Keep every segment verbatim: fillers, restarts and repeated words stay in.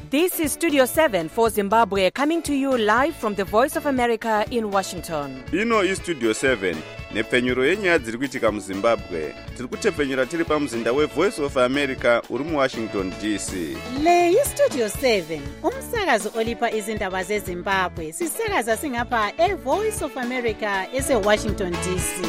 This is Studio seven for Zimbabwe, coming to you live from the Voice of America in Washington. Ino is Studio seven, nepfenyuro yenyaya dziri kuitika muZimbabwe. Tiri kutepfenyura tiri pamuzinda weVoice of America uri muWashington D C. Le is Studio seven, umsakazo olipa izindaba zeZimbabwe. Sisakaza singapha eVoice of America eseWashington D C.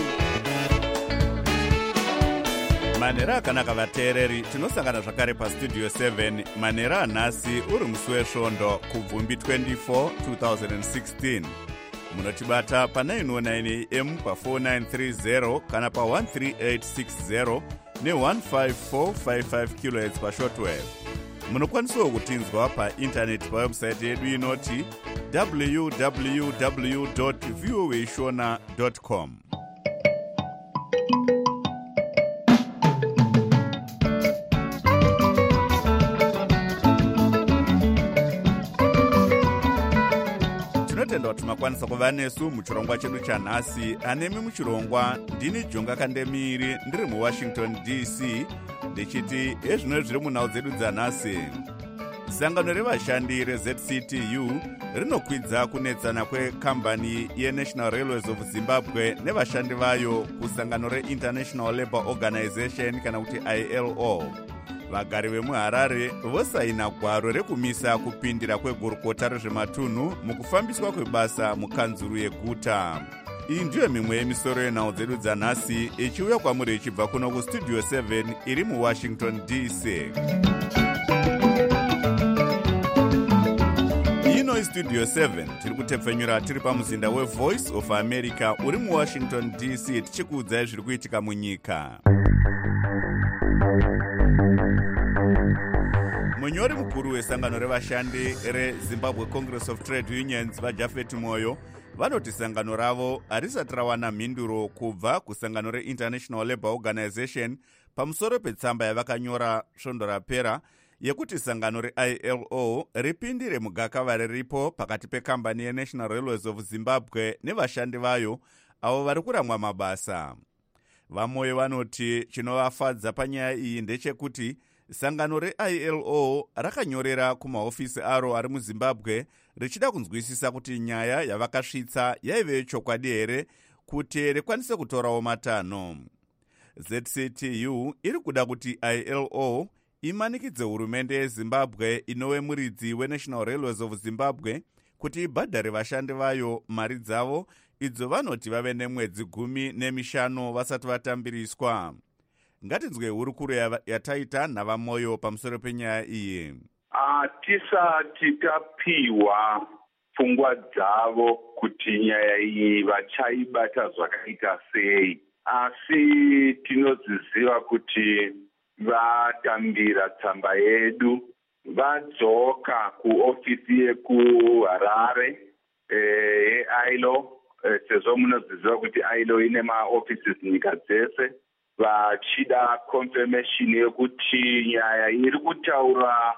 Manera akanaka vateereri, tinosangana zvakare paStudio seven manera anhasi uri musi wesvondo kubvumbi twenty-four twenty sixteen. Munotibata pa nine oh nine A M pa four nine three zero kana pa one three eight six zero ne one five four five five kilohertz pa shortwave. Munokwanisawo kutinzwa pa internet pa website yedu inoti w w w dot voa shona dot com. Tinotenda kuti makwanisa kuva nesu muchirongwa chedu chanhasi. Anemi muchirongwa ndini Jonga Kandemiri ndiri muWashington D C ndichiti ezvino zviri munhau dzedu dzanhasi. Sangano revashandi reZ C T U rinokwidza kunetsana kwekambani yeNational Railways of Zimbabwe nevashandi vayo kusangano reInternational Labour Organization kana kuti I L O. Vagari vemuHarare vosaina gwaro rekumisa kupindira kwegurukota rezvematunhu mukufambiswa kwebasa mukanzuru yeguta. Iyi ndiyo mimwe yemisoro yenhau dzedu dzanhasi ichiuya kwamuri ichibva kuno kuStudio seven iri muWashington D C. Ino iStudio seven tiri kutepfenyura tiri pamuzinda weVoice of America uri muWashington D C tichikuudzai zviri kuitika munyika. Munyori mukuru wesangano revashandi reZimbabwe Congress of Trade Unions vaJafet Moyo vanoti sangano ravo harisati rawana mhinduro kubva kusangano reInternational Labour Organization pamusoro petsamba yavakanyora svondo rapera yekuti sangano reI L O ripindire mugakava riripo pakati pekambani yeNational Railways of Zimbabwe nevashandi vayo avo vari kuramwa mabasa. Vamoyo vanoti chinovafadza panyaya iyi ndechekuti sangano reI L O rakanyorera kumahofisi aro ari muZimbabwe richida kunzwisisa kuti nyaya yavakasvitsa yaive yechokwadi here kuti rikwanise kutorawo matanho. Z C T U iri kuda kuti I L O imanikidze hurumende yeZimbabwe inove muridzi weNational Railways of Zimbabwe kuti ibhadhare vashandi vayo mari dzavo idzo vanoti vave nemwedzi gumi nemishanu vasati vatambiriswa. Ngatinzwe hurukuro yataita navamoyo pamusoro penyaya iyi. Hatisati tapiwa pfungwa dzavo kuti nyaya iyi vachaibata zvakaita sei, asi tinoziziva kuti vatambira tsamba yedu vadzoka kuofisi yekuHarare yeI L O, sezvo munoziziva kuti I L O ine maofisi nyika dzese, vachida confirmation yekuti nyaya iri kutaura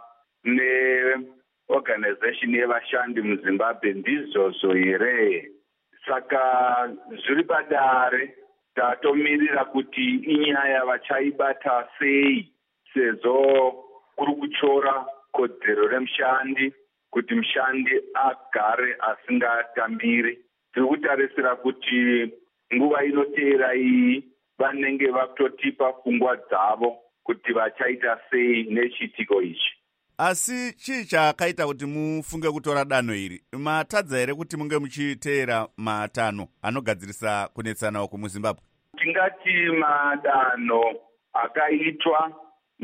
neorganization yevashandi muZimbabwe ndizvozvo here. Saka zviri padare tatomirira kuti inyaya vachaibata sei, sezvo kuri kuchora kodzero remushandi kuti mushandi agare asingatambiri. Tiri kutarisira kuti nguva inoteera iyi vanenge vakutotipa pfungwa dzavo kuti vachaita sei nechitiko ichi. Asi chii chakaita kuti mufunge kutora danho iri? Matadza here kuti munge muchiteera matanho anogadzirisa kunetsana uku muZimbabwe? Tingati madanho akaitwa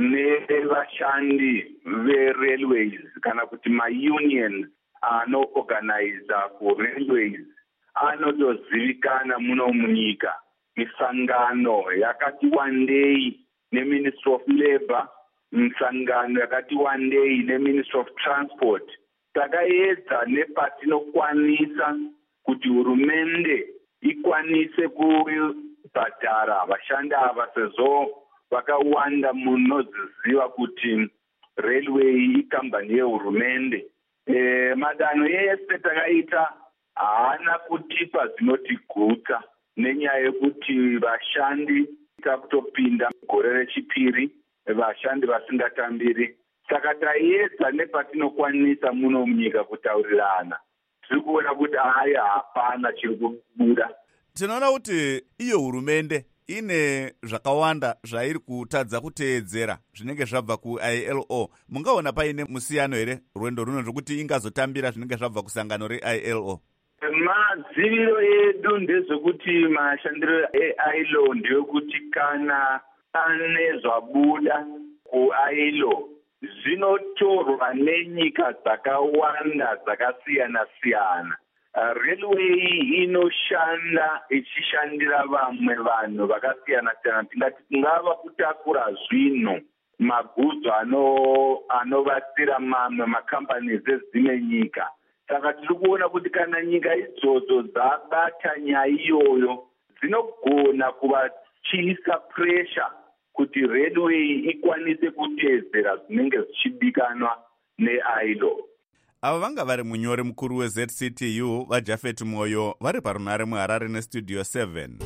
nevashandi veRailways kana kuti maunions anoorganiza kuRailways anotozivikana muno munyika. Misangano yakati wandei neMinistry of Labour, misangano yakati wandei neMinistry of Transport. Takaedza nepatinokwanisa kuti hurumende ikwanise kubhadhara vashandi ava sezvo vakawanda. Munoziziva kuti railway ikambani yehurumende. E, madanho yese takaita haana kutipa zvinotiguta nenyaya yekuti vashandi takutopinda gore rechipiri vashandi vasingatambiri. saka taedza nepatinokwanisa muno munyika kutaurirana. Tiri kuona kuti haya hapana chiri kubuda. Tinoona kuti iyo hurumende ine zvakawanda zvairi kutadza kuteedzera zvinenge zvabva ku-I L O. Mungaona paine musiyano here rwendo runo rwekuti ingazotambira zvinenge zvabva kusangano re-I L O? Madziviro edu ndezvekuti mashandiro e-I L O ndeyekuti kana ane zvabuda ku-I L O zvinotorwa nenyika dzakawanda dzakasiyana-siyana. Uh, railway inoshanda ichishandira vamwe vanhu vakasiyana-siyana. Tingati kungava kutakura zvinhu magudzo anovatsira ano mamwe makambani dzedzimwe nyika. Saka tiri kuona kuti kana nyika idzodzo dzabata nyaya iyoyo dzinogona kuvachiisa pressure kuti railway ikwanise kuteedzera zvinenge zvichidikanwa ne-I L O. Ava vanga vari munyori mukuru we-Z C T U vaJafet Moyo vari parunare muHarare nestudio seven.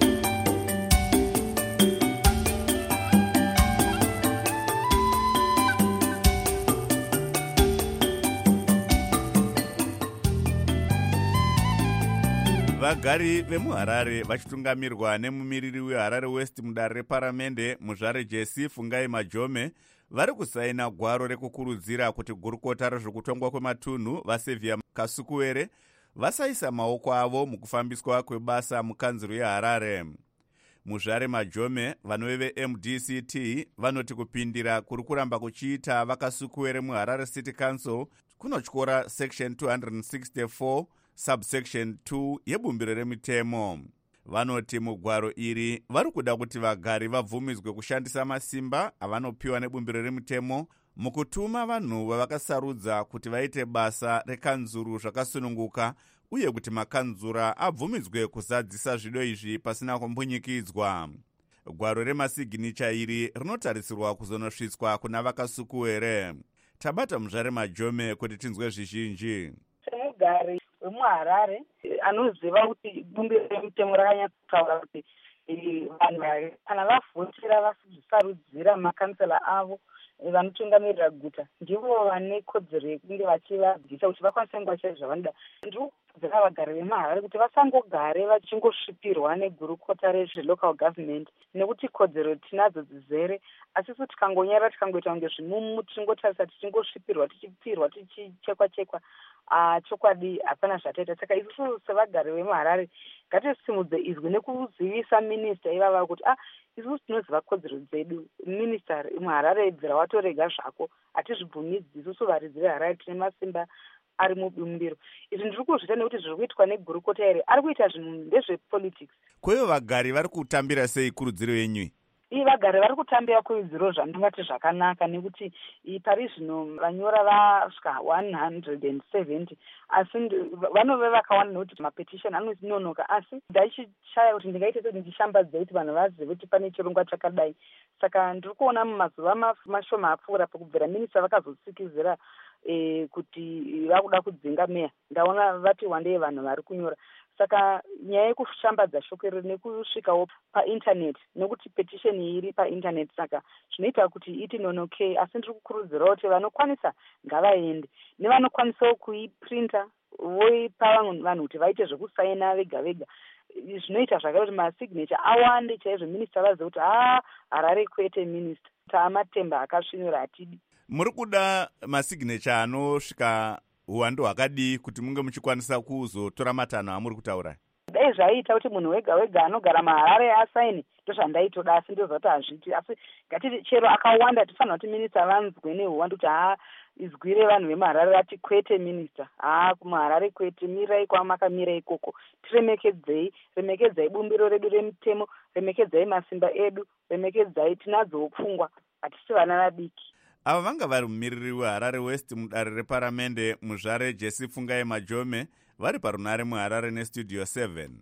Vagari vemuHarare vachitungamirirwa nemumiriri weHarare West mudare reparamende muzvare Jesse Fungai Majome vari kusaina gwaro rekukurudzira kuti gurukota rezvekutongwa kwematunhu vaSevia Kasukuwere vasaisa maoko avo mukufambiswa kwebasa mukanzuru yeHarare. Muzvare Majome vanove ve-M D C T vanoti kupindira kuri kuramba kuchiita vaKasukuwere muHarare City Council kunotyora section two sixty-four subsection two yebumbiro remitemo. Vanoti mugwaro iri vari kuda kuti vagari vabvumidzwe kushandisa masimba avanopiwa nebumbiro remitemo mukutuma vanhu vavakasarudza kuti vaite basa rekanzuru zvakasununguka uye kuti makanzura abvumidzwe kuzadzisa zvido izvi pasina kumbunyikidzwa. Gwaro remasiginica iri rinotarisirwa kuzonosvitswa kuna vaKasukuwere. Tabata muzvare Majome kuti tinzwe zvizhinji. Semugari wemuHarare anoziva kuti bumbiro remutemo rakanyatsotaura kuti vanhu kana vavhotera vasarudzira makansela avo vanotungamirira guta ndivo vane kodzero yekunge vachivabvisa kuti vakwanise nguva chaizvo zvavanoda. Ndikukudzira vagari vemuHarare kuti vasangogare vachingosvipirwa negurukota rezvelocal government nekuti kodzero tinadzo dzizere, asi isu tikangonyarara tikangoita kunge zvimumu tichingotarisa tichingosvipirwa tichipfirwa tichichekwa chekwa Uh, chokwadi hapana zvataita. Saka isusu sevagari vemuHarare ngatisimudze izwi nekuzivisa minista ivava kuti ah isusu tinoziva kodzero dzedu. Minista muHarare bvira watorega zvako, hatizvibvumidzi. Isusu varidzi veHarare tine masimba ari mubumbiro. Izvi ndiri kuzviita nekuti zviri kuitwa negurukota ere ari kuita zvinhu ndezvepolitics. Kwevo vagari vari kutambira sei kurudziro yenyu? Iyi vagari vari kutambira kurudziro zvandingati zvakanaka nekuti pari zvino vanyora vasvika one hundred seventy asi vanove vakawanda nekuti mapetishoni anononoka, asi ndaichishaya kuti ndingaite kuti ndishambadze kuti vanhu vazive kuti pane chirongwa chakadai. Saka ndiri kuona mumazuva mashoma apfuura pakubvira minista vakazotsikizira e, kuti vakuda kudzinga meya, ndaona vati wandei vanhu vari kunyora. Saka nyaya yekushambadza shoko iri nekusvikawo paintaneti nekuti petisheni iyi iri paintaneti, saka zvinoita kuti iti nonokei. Asi ndiri kukurudzirawo kuti vanokwanisa ngavaende, nevanokwanisawo kuiprinta voipa vanhu kuti vaite zvekusaina vega vega. Zvinoita zvakare kuti masignature awande chaizvo, minista vazive kuti haa Harare kwete minista taamatemba akasvinura hatidi. Muri kuda masignature anosvika uwandu hwakadii kuti munge muchikwanisa kuzotora matanho amuri kutaura? Dai zvaiita kuti munhu wega wega anogara muHarare asaini ndozvandaitoda, asi ndozvati hazviti. Asi ngatiti chero akawanda tifanira kuti minista vanzwe neuwandu kuti haa izwire vanhu vemuHarare ati kwete minista, haa kumuHarare kwete, mirai kwamakamira ikoko. Tiremekedzei, remekedzai bumbiro redu remutemo, remekedzai masimba edu, remekedzai tinadzowo pfungwa, hatisi vana vadiki. Ava vanga vari mumiriri weHarare West mudare reparamende muzvare Jesse Fungai Majome vari parunare muHarare nestudio seven.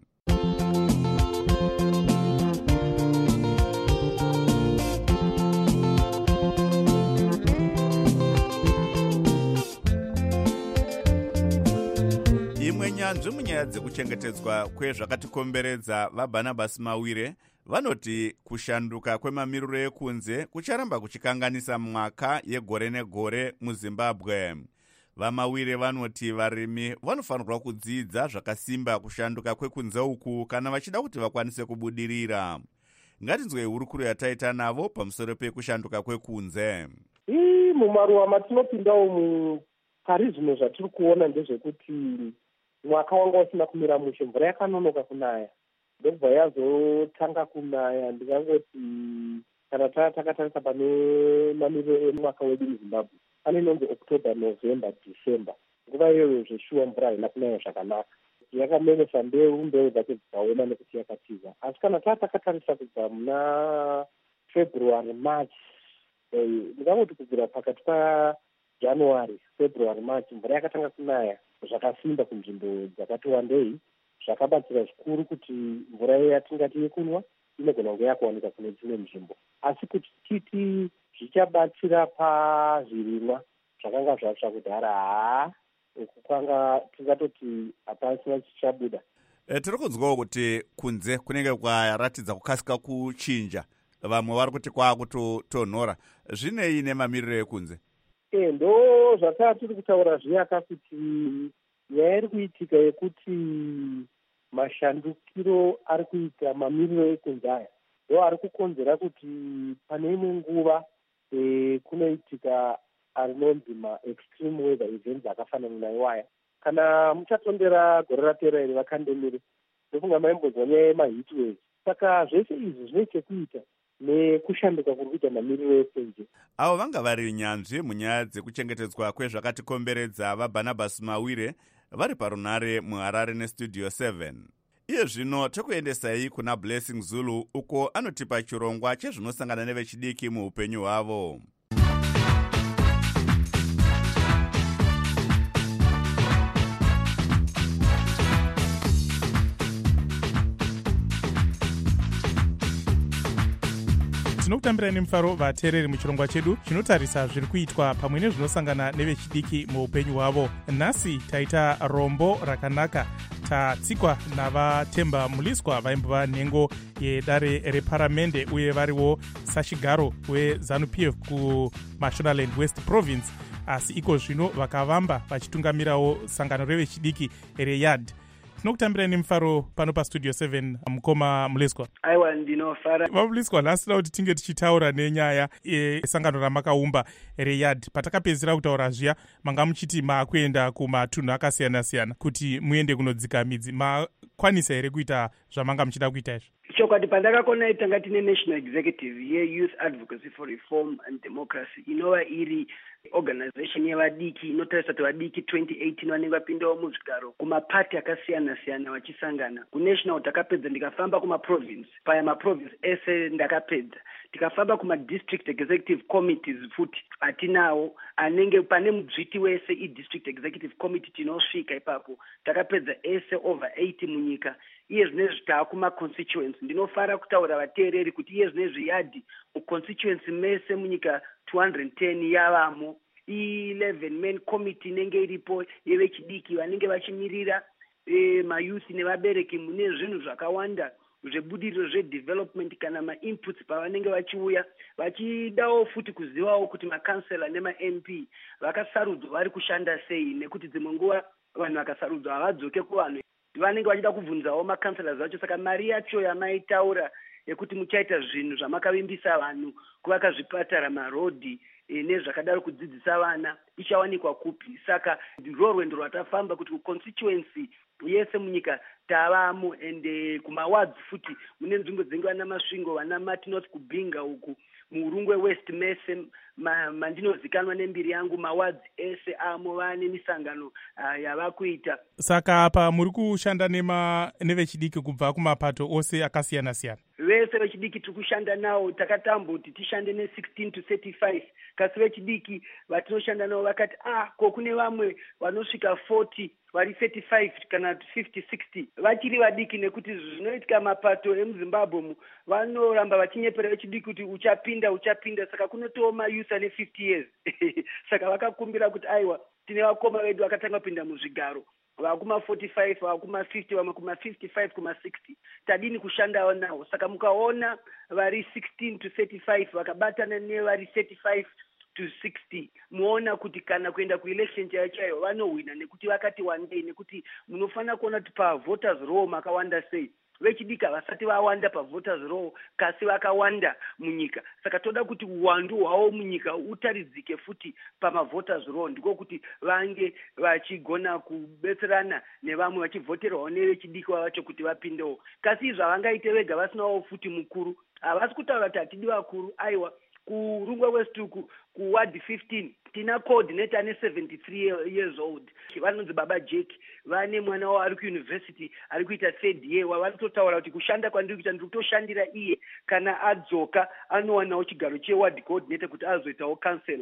Imwe nyanzvi munyaya dzekuchengetedzwa kwezvakatikomberedza vaBarnabas Mawire vanoti kushanduka kwemamiriro ekunze kucharamba kuchikanganisa mwaka yegore negore muZimbabwe. Vamawire vanoti varimi vanofanirwa kudzidza zvakasimba kushanduka kwekunze uku kana vachida kuti vakwanise kubudirira. Ngatinzwe hurukuro yataita navo pamusoro pekushanduka kwekunze. Ii mumaruwa matinopindawo mu pari zvimwe zvatiri kuona ndezvekuti mwaka wanga usina kumira mushe, mvura yakanonoka kunaya, ndobva yazotanga kunaya. Ndingangoti kana takatarisa pane mamiriro emwaka wedu muZimbabwe pane inonzi October, November, December, nguva iyoyo zveshuwa mvura haina kunaya zvakanaka, yakamemesa mbeu mbeu dzacho dzikaoma nekuti yakatiza. Asi kana taa takatarisa kubva muna February, March, ndingangoti kubvira pakati paJanuary, February, March, mvura yakatanga kunaya zvakasimba kunzvimbo dzakati wandei, zvakabatsira zvikuru kuti mvura yatingati yekunwa inogona kunge yakuwanika kune dzimwe nzvimbo. Asi kuti titi zvichabatsira pazvirimwa zvakanga zvatsva kudhara, haa, uku kwanga tingatoti hapasina chichabuda. E, tiri kunzwawo kuti kunze kunenge kwaratidza kukasika kuchinja, vamwe vari kuti kwakutotonhora. Zvinei nemamiriro ekunze? E, ndo zvataa tiri kutaura zviyaka kuti nyaya iri kuitika yekuti mashandukiro ari kuita mamiriro ekunze aya ndo ari kukonzera kuti pane imwe nguva e, kunoitika arinonzi ma-extreme weather events akafanana naiwaya. Kana muchatondera gore rapera iri vakandemiri, ndofunga maimbonzwa nyaya yema-heat waves. Saka zvese izvi zvine chekuita nekushanduka kuri kuita mamiriro ekunze. Avo vanga vari nyanzvi munyaya dzekuchengetedzwa kwezvakatikomberedza vaBarnabas Mawire vari parunare muHarare nestudio seven. Iye zvino tokuendesai kuna Blessing Zulu uko anotipa chirongwa chezvinosangana nevechidiki muupenyu hwavo. Tinokutambira nemufaro vateereri muchirongwa chedu chinotarisa zviri kuitwa pamwe nezvinosangana nevechidiki muupenyu hwavo. Nhasi taita rombo rakanaka, tatsikwa navatemba muliswa vaimbova nhengo yedare reparamende uye variwo sachigaro weZANU P F kuMashonaland West Province, asi iko zvino vakavamba vachitungamirawo sangano revechidiki reYard. Tinokutambira nemufaro pano pastudio seven, mukoma Muleswa. Aiwa, ndinofara. Vamuliswa, nhasi kuti tinge tichitaura nenyaya esangano ramakaumba reYard. Patakapedzera kutaura zviya, manga muchiti makuenda kumatunhu akasiyana-siyana kuti muende kunodzika midzi. Makwanisa here kuita zvamanga muchida kuita izvi? Chokwadi pandakakona itanga tine National Executive ye-Youth Advocacy for Reform and Democracy, inova iri organization yevadiki inotarisa kuti vadiki twenty eighteen vanenge vapindawo muzvigaro kumapati akasiyana-siyana vachisangana. Kunational takapedza, ndikafamba kumaprovince, paya maprovince ese ndakapedza. Tikafamba kuma-district executive committees futi atinawo, anenge pane mudzviti wese i-district executive committee tinosvika ipapo. Takapedza ese over eighty munyika. Iye zvinezvi taakuma-constituency. Ndinofara kutaura vateereri kuti iye zvinezvi yadhi muconstituency mese munyika two hundred ten yavamo. eleven men committee inenge iripo yevechidiki vanenge vachimirira e, mayouth nevabereki mune zvinhu zvakawanda zvebudiriro zvedevelopment kana ma-inputs pavanenge vachiuya, vachidawo futi kuzivawo kuti makansela nema-M P vakasarudzwa vari kushanda sei, nekuti dzimwe nguva vanhu vakasarudzwa havadzoke kuvanhu, vanenge vachida kubvunzawo makansela vacho. Saka mari yacho yamaitaura yekuti muchaita zvinhu zvamakavimbisa vanhu, kuvaka zvipatara, marodhi e, nezvakadaro, kudzidzisa vana, ichawanikwa kupi? Saka ndiro rwendo rwatafamba kuti kuconstituency yese munyika tavamo, ende kumawards futi mune nzvimbo dzinenge vana masvingo, vana Martinot kubhinga uku muurungwe West mese mandinozikanwa ma nembiri yangu, mawards ese amo vane misangano uh, yavakuita. Saka apa muri kushanda nema nevechidiki kubva kumapato ose akasiyana-siyana? Vese vechidiki tikushanda nawo, takatambo kuti tishande ne sixteen to thirty-five, kasi vechidiki vatinoshanda nawo vakati ah ko kune vamwe vanosvika forty vari thirty-five kana fifty sixty vachiri vadiki, nekuti zvinoitika mapato emuZimbabwe mu vanoramba vachinyepera vechidiki kuti uchapinda uchapinda. Saka kunotowo mayouth ane fifty years saka vakakumbira kuti aiwa tine vakoma vedu vakatanga kupinda muzvigaro vakuma forty-five vakuma fifty vamwe kuma fifty-five kuma sixty tadini kushanda nawo. Saka mukaona vari sixteen to thirty-five vakabatana nevari thirty-five to sixty muona kuti kana kuenda kuelection chaiyo chaiyo vanohwina nekuti vakati wandei, nekuti munofanira kuona kuti pavoters row makawanda sei. Vechidika vasati vawanda pavoters row kasi vakawanda munyika. Saka toda kuti uwandu hwavo munyika utaridzike futi pamavoters row, ndiko kuti vange vachigona kubetserana nevamwe vachivhoterwawo nevechidiki vacho kuti vapindewo. Kasi izvo havangaite vega vasinawo futi mukuru. Havasi kutaura kuti hatidi vakuru. Aiwa, kurungwa West ku kuward fifteen tina coordinator ane seventy-three years old vanonzi baba Jake, vane mwana wavo ari kuuniversity ari kuita third year, wavari kutotaura kuti kushanda kwandiri kuita ndiri kutoshandira iye kana adzoka anowanawo chigaro cheward coordinator kuti azoitawo councillor.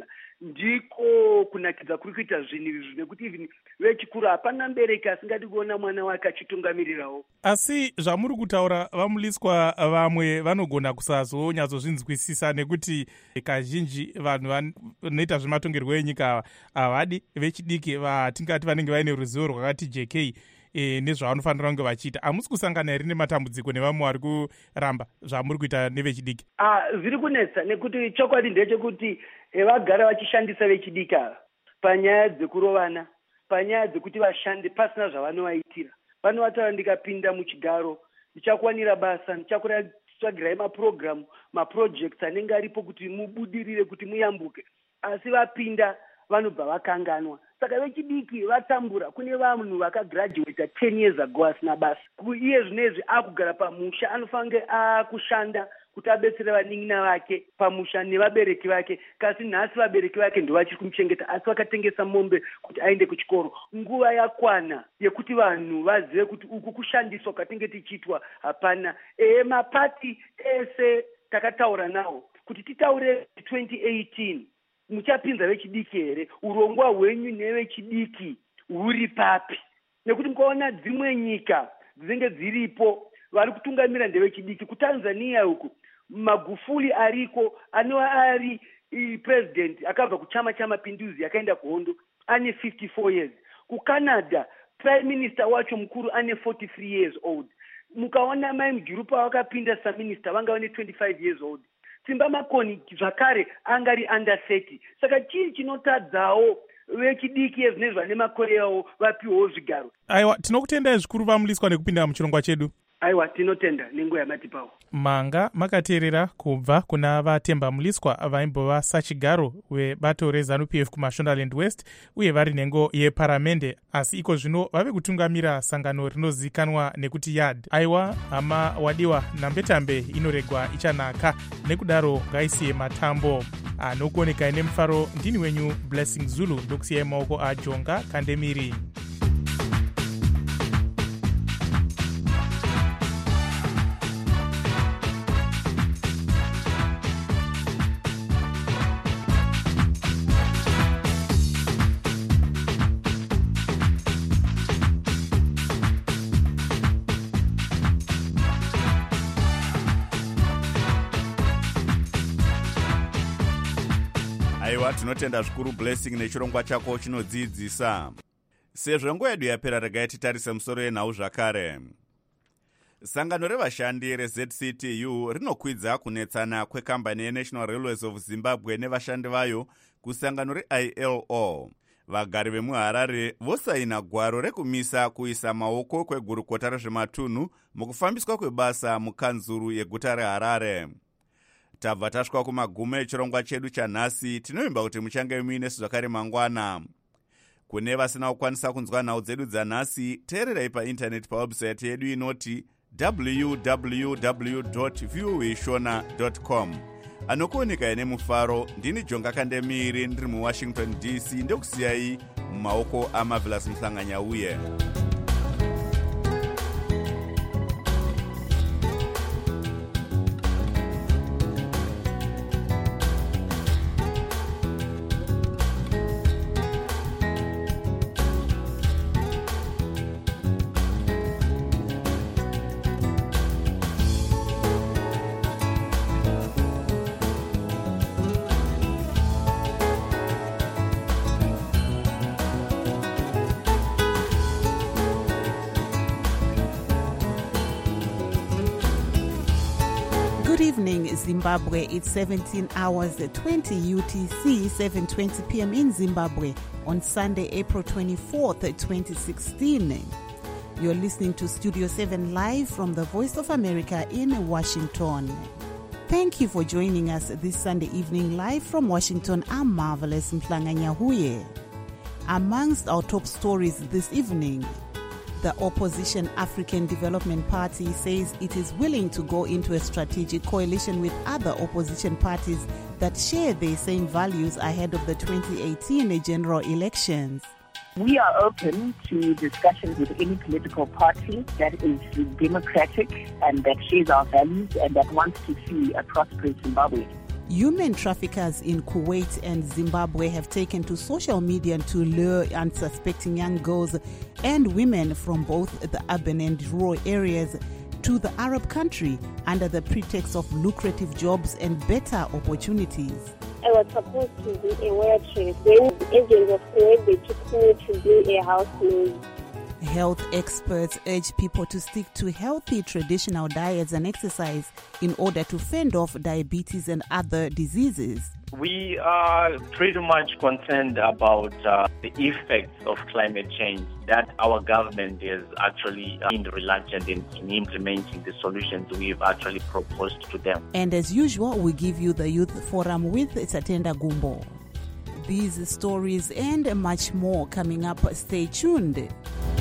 Ndiko kunakidza kuri kuita zvinhu izvi, nekuti even vechikuru hapana mubereki asingadi kuona mwana wake achitungamirirawo. Asi zvamuri kutaura vamuliswa vamwe vanogona kusazonyatsozvinzwisisa, nekuti kazhinji vanhu vanoita zvematongerwo enyika havadi vechidiki vatingati vanenge vaine ruzivo rwakati J K e, nezvavanofanira kunge vachiita. Hamusi kusangana here nematambudziko nevamwe vari kuramba zvamuri kuita nevechidiki? Ah, zviri kunetsa, nekuti chokwadi ndechekuti vagara vachishandisa vechidiki ava panyaya dzekurovana, panyaya dzekuti vashande pasina zvavanovaitira. Vanovataura ndikapinda muchigaro ndichakwanira basa, ndichakutsvagirai mapurogiramu maprojects anenge aripo kuti mubudirire, kuti muyambuke. Asi vapinda vanobva vakanganwa. Saka vechidiki vatambura. Kune vanhu vakagraduata ten years ago asina basa. Iye zvinezvi akugara pamusha, anofanira akushanda kuti abetsere vanin'ina vake pamusha nevabereki vake. Kasi nhasi vabereki vake ndo vachiri kumuchengeta, asi vakatengesa mombe kuti aende kuchikoro. Nguva yakwana yekuti vanhu vazive kuti uku kushandiswa kwatinge tichiitwa hapana. E mapati ese takataura nawo kuti titaure twenty eighteen muchapinza vechidiki here, urongwa hwenyu nevechidiki huri papi? Nekuti mukaona dzimwe nyika dzinenge dziripo vari kutungamira ndevechidiki. kuTanzania uku Magufuli ariko anova ari president akabva kuchama chamapinduzi akaenda kuhondo ane fifty-four years. kuCanada prime minister wacho mukuru ane forty-three years old. Mukaona Mai Mugirupa wakapinda saminister vanga vane twenty-five years old. Simba Makoni zvakare angari under thirty. Saka chii chinotadzawo vechidiki ezvinezvi vane makore avo vapiwawo zvigaro? Aiwa, tinokutendai zvikuru vamuliswa nekupinda muchirongwa chedu. Aiwa, tinotenda nenguva yamatipawo. Manga makateerera kubva kuna vatemba muliswa vaimbova sachigaro webato reZANU P F kuMashonaland West uye vari nhengo yeparamende, asi iko zvino vave kutungamira sangano rinozivikanwa nekuti yad. Aiwa, hama wadiwa, nambetambe inoregwa ichanaka, nekudaro ngaisiye matambo anokuoneka ine mufaro. Ndini wenyu Blessing Zulu, ndokusiyai maoko aJonga Kandemiri. Aiwa, tinotenda zvikuru Blessing nechirongwa chako chinodzidzisa. Sezvo nguva yedu yapera, regai titarise musoro yenhau zvakare. Sangano revashandi reZ C T U rinokwidza kunetsana kwekambani yeNational Railways of Zimbabwe nevashandi vayo kusangano reI L O. Vagari vemuHarare vosaina gwaro rekumisa kuisa maoko kwegurukota rezvematunhu mukufambiswa kwebasa mukanzuru yeguta reHarare. Tabva tasvika kumagumo echirongwa chedu chanhasi. Tinovimba kuti muchange muine zvakare mangwana. Kune vasina kukwanisa kunzwa nhau dzedu dzanhasi, teererai paindaneti pawebsite yedu inoti w w w dot viewishona dot com. Anokuoneka ine mufaro, ndini Jonga Kandemiri ndiri muWashington D C, ndokusiyai mumaoko aMarvelous Mhlanganyauye. Good evening, Zimbabwe. It's seventeen hours twenty U T C, seven twenty p.m. in Zimbabwe on Sunday, April twenty-fourth, twenty sixteen. You're listening to Studio seven live from the Voice of America in Washington. Thank you for joining us this Sunday evening live from Washington. I'm Marvelous Mhlanganyahuye. Amongst our top stories this evening, the opposition African Development Party says it is willing to go into a strategic coalition with other opposition parties that share the same values ahead of the twenty eighteen general elections. We are open to discussions with any political party that is democratic and that shares our values and that wants to see a prosperous Zimbabwe. Human traffickers in Kuwait and Zimbabwe have taken to social media to lure unsuspecting young girls and women from both the urban and rural areas to the Arab country under the pretext of lucrative jobs and better opportunities. I was supposed to be a waitress. Then the agents of Kuwait, they took me to be a housemaid. Health experts urge people to stick to healthy traditional diets and exercise in order to fend off diabetes and other diseases. We are pretty much concerned about uh, the effects of climate change, that our government is actually uh, been reluctant in, in implementing the solutions we've actually proposed to them. And as usual, we give you the Youth Forum with Satenda Gumbo. These stories and much more coming up. Stay tuned.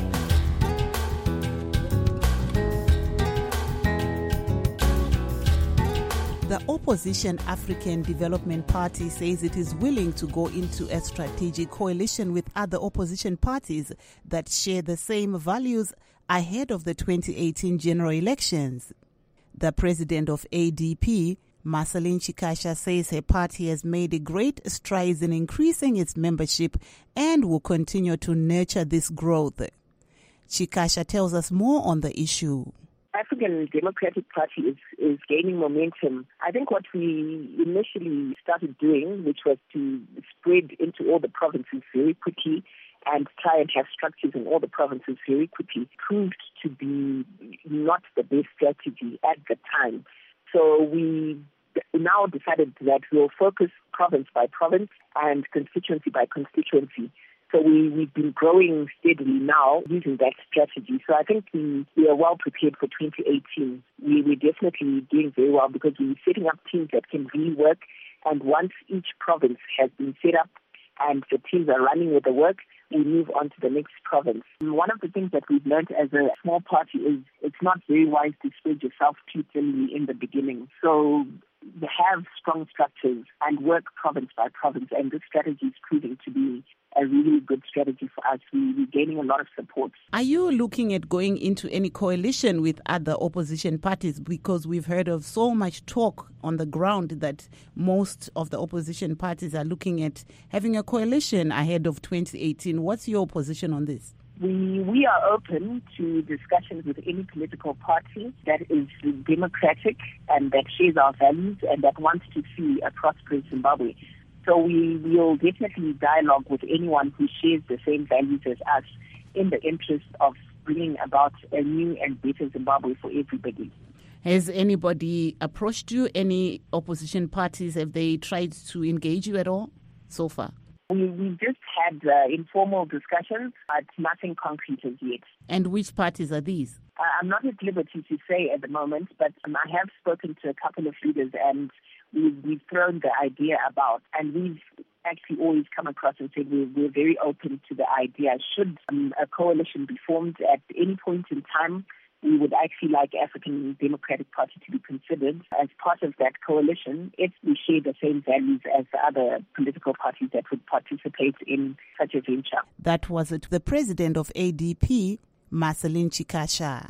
The opposition African Development Party says it is willing to go into a strategic coalition with other opposition parties that share the same values ahead of the twenty eighteen general elections. The president of A D P, Marceline Chikasha, says her party has made great strides in increasing its membership and will continue to nurture this growth. Chikasha tells us more on the issue. African Democratic Party is, is gaining momentum. I think what we initially started doing, which was to spread into all the provinces very quickly and try and have structures in all the provinces very quickly, proved to be not the best strategy at the time. So we now decided that we'll focus province by province and constituency by constituency. So we, we've been growing steadily now using that strategy. So I think we, we are well prepared for twenty eighteen. We, we're definitely doing very well because we're setting up teams that can really work. And once each province has been set up and the teams are running with the work, we move on to the next province. And one of the things that we've learned as a small party is it's not very wise to spread yourself too thinly in the beginning. So have strong structures and work province by province. And this strategy is proving to be a really good strategy for us. We, we're gaining a lot of support. Are you looking at going into any coalition with other opposition parties? Because we've heard of so much talk on the ground that most of the opposition parties are looking at having a coalition ahead of twenty eighteen. What's your position on this? We we are open to discussions with any political party that is democratic and that shares our values and that wants to see a prosperous Zimbabwe. So we will definitely dialogue with anyone who shares the same values as us in the interest of bringing about a new and better Zimbabwe for everybody. Has anybody approached you? Any opposition parties? Have they tried to engage you at all so far? We, we just had uh, informal discussions, but nothing concrete as yet. And which parties are these? Uh, I'm not at liberty to say at the moment, but um, I have spoken to a couple of leaders and we've, we've thrown the idea about, and we've actually always come across and said we're, we're very open to the idea. Should um, a coalition be formed at any point in time, we would actually like African Democratic Party to be considered as part of that coalition if we share the same values as the other political parties that would participate in such a venture. That was it. The president of A D P, Marceline Chikasha.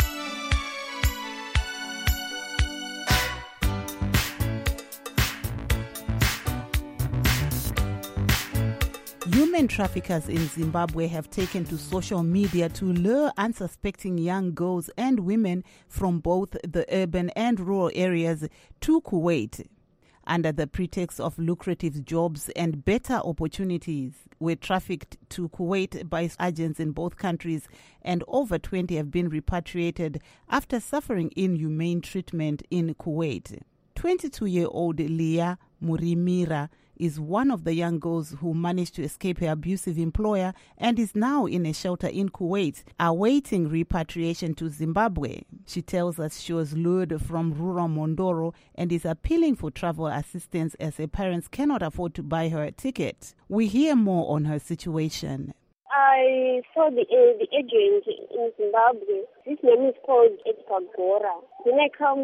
Human traffickers in Zimbabwe have taken to social media to lure unsuspecting young girls and women from both the urban and rural areas to Kuwait under the pretext of lucrative jobs and better opportunities, were trafficked to Kuwait by agents in both countries, and over twenty have been repatriated after suffering inhumane treatment in Kuwait. twenty-two-year-old Leah Murimira is one of the young girls who managed to escape her abusive employer and is now in a shelter in Kuwait, awaiting repatriation to Zimbabwe. She tells us she was lured from rural Mondoro and is appealing for travel assistance as her parents cannot afford to buy her a ticket. We hear more on her situation. I saw the uh, the agent in Zimbabwe. His name is called Edgar Gora. When I come,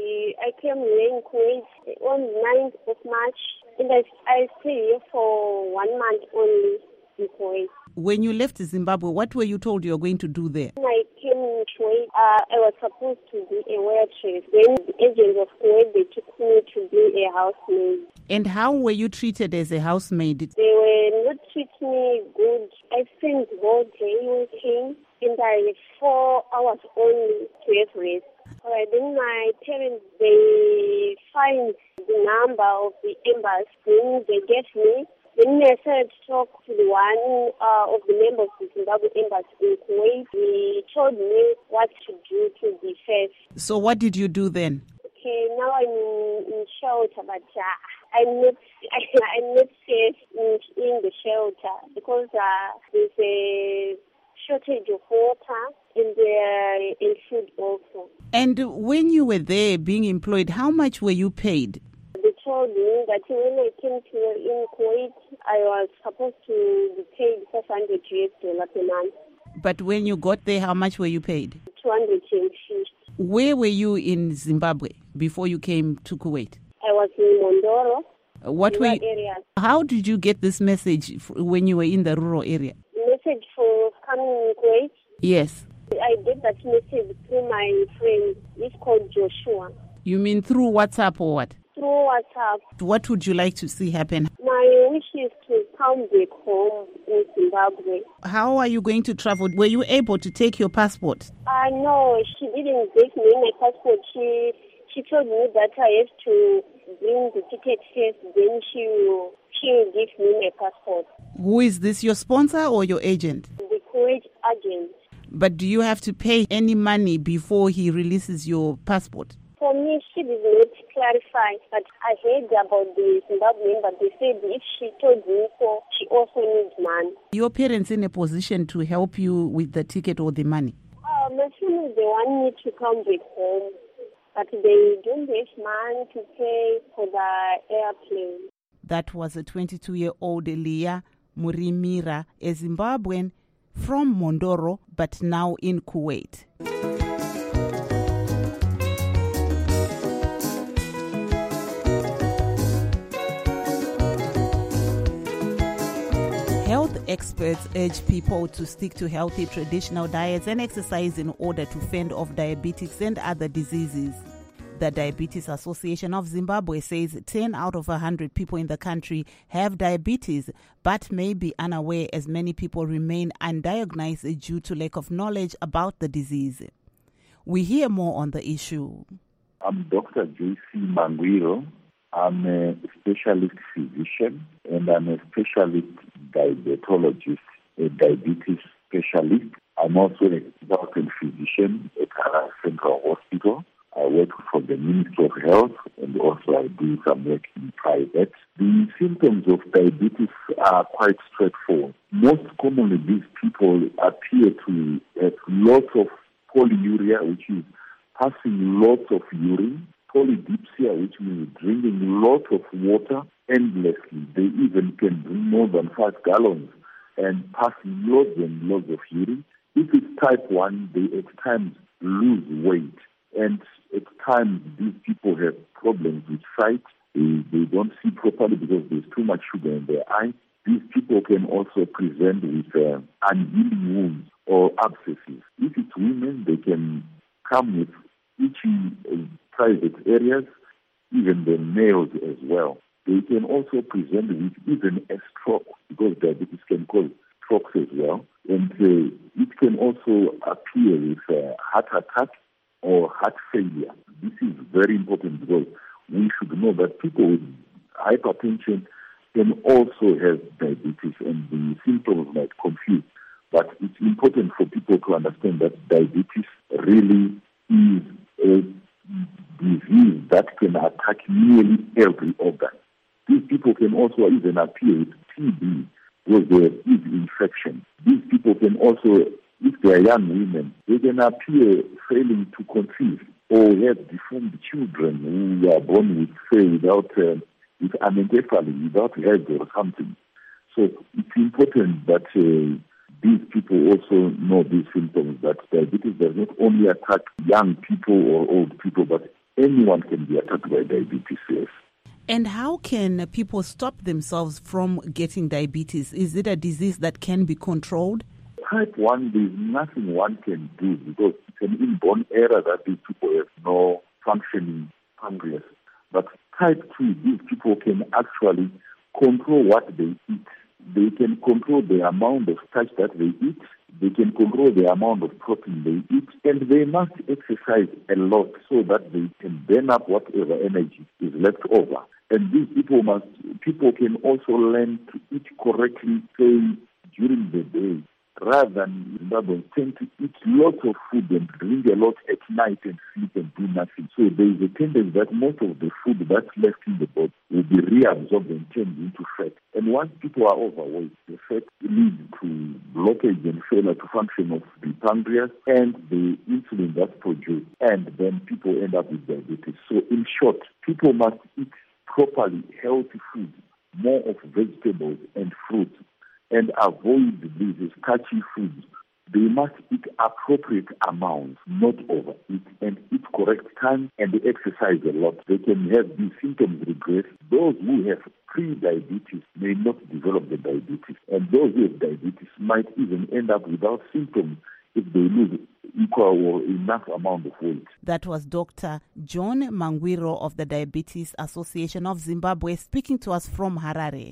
I came here in Kuwait on the ninth of March, and I, I stayed here for one month only in Kuwait. When you left Zimbabwe, what were you told you were going to do there? When I came in Kuwait, uh, I was supposed to be a waitress. Then the agents of Kuwait, they took me to be a housemaid. And how were you treated as a housemaid? They were not treating me good. I spent the whole day working, and I had four hours only to have rest. All right, then my parents, they find the number of the embassy, then they gave me. Then I started to talk to the one uh, of the members of the Zimbabwe embassy in Kuwait. He told me what to do to be safe. So what did you do then? Okay, now I'm in, in shelter, but uh, I'm not I'm not safe in, in the shelter because uh, there's a shortage of water and uh, in food also. And when you were there being employed, how much were you paid? They told me that when I came to in Kuwait, I was supposed to be paid five hundred U S dollars per month. But when you got there, how much were you paid? two hundred fifty. Where were you in Zimbabwe before you came to Kuwait? I was in Mondoro. What were you, areas. How did you get this message when you were in the rural area? The message for coming in Kuwait? Yes. I get that message through my friend. He's called Joshua. You mean through WhatsApp or what? Through WhatsApp. What would you like to see happen? My wish is to come back home in Zimbabwe. How are you going to travel? Were you able to take your passport? Uh, no, she didn't give me my passport. She she told me that I have to bring the ticket first, then she will, she will give me my passport. Who is this, your sponsor or your agent? The Kuwait agent. But do you have to pay any money before he releases your passport? For me, she did not clarify, but I heard about the Zimbabwean, but they said if she told me so, she also needs money. Your parents in a position to help you with the ticket or the money? Uh, my family, they want me to come back home, but they don't have money to pay for the airplane. That was a twenty-two-year-old Leah Murimira, a Zimbabwean from Mondoro, but now in Kuwait. Health experts urge people to stick to healthy traditional diets and exercise in order to fend off diabetes and other diseases. The Diabetes Association of Zimbabwe says ten out of one hundred people in the country have diabetes, but may be unaware as many people remain undiagnosed due to lack of knowledge about the disease. We hear more on the issue. I'm Doctor J C Mangwiro. I'm a specialist physician and I'm a specialist diabetologist, a diabetes specialist. I'm also a consultant physician at Kara Central Hospital. I work for the Ministry of Health and also I do some work in private. The symptoms of diabetes are quite straightforward. Most commonly, these people appear to have lots of polyuria, which is passing lots of urine, polydipsia, which means drinking lots of water endlessly. They even can drink more than five gallons and pass loads and loads of urine. If it's type one, they at times lose weight. And at times, these people have problems with sight. They, they don't see properly because there's too much sugar in their eyes. These people can also present with uh, unhealing wounds or abscesses. If it's women, they can come with itchy uh, private areas, even the nails as well. They can also present with even a stroke because diabetes can cause strokes as well. And uh, it can also appear with uh, heart attack or heart failure. This is very important because we should know that people with hypertension can also have diabetes, and the symptoms might confuse. But it's important for people to understand that diabetes really is a disease that can attack nearly every organ. These people can also even appear with T B, where there is infection. These people can also, if they are young women, they can appear failing to conceive or have deformed children who are born with, say, without, uh, with anencephaly, without head or something. So it's important that uh, these people also know these symptoms, that diabetes does not only attack young people or old people, but anyone can be attacked by diabetes, yes. And how can people stop themselves from getting diabetes? Is it a disease that can be controlled? Type one, there's nothing one can do because it's an inborn error that these people have no functioning pancreas. But type two, these people can actually control what they eat. They can control the amount of starch that they eat. They can control the amount of protein they eat. And they must exercise a lot so that they can burn up whatever energy is left over. And these people must, people can also learn to eat correctly, say, during the day, rather than Zimbabweans tend to eat lots of food and drink a lot at night and sleep and do nothing. So there is a tendency that most of the food that's left in the body will be reabsorbed and turned into fat. And once people are overweight, the fat leads to blockage and failure to function of the pancreas and the insulin that's produced. And then people end up with diabetes. So in short, people must eat properly healthy food, more of vegetables and fruits, and avoid these starchy foods. They must eat appropriate amounts, not overeat, and eat correct time and exercise a lot. They can have these symptoms regress. Those who have pre-diabetes may not develop the diabetes, and those who have diabetes might even end up without symptoms if they lose equal or enough amount of weight. That was Doctor John Mangwiro of the Diabetes Association of Zimbabwe speaking to us from Harare.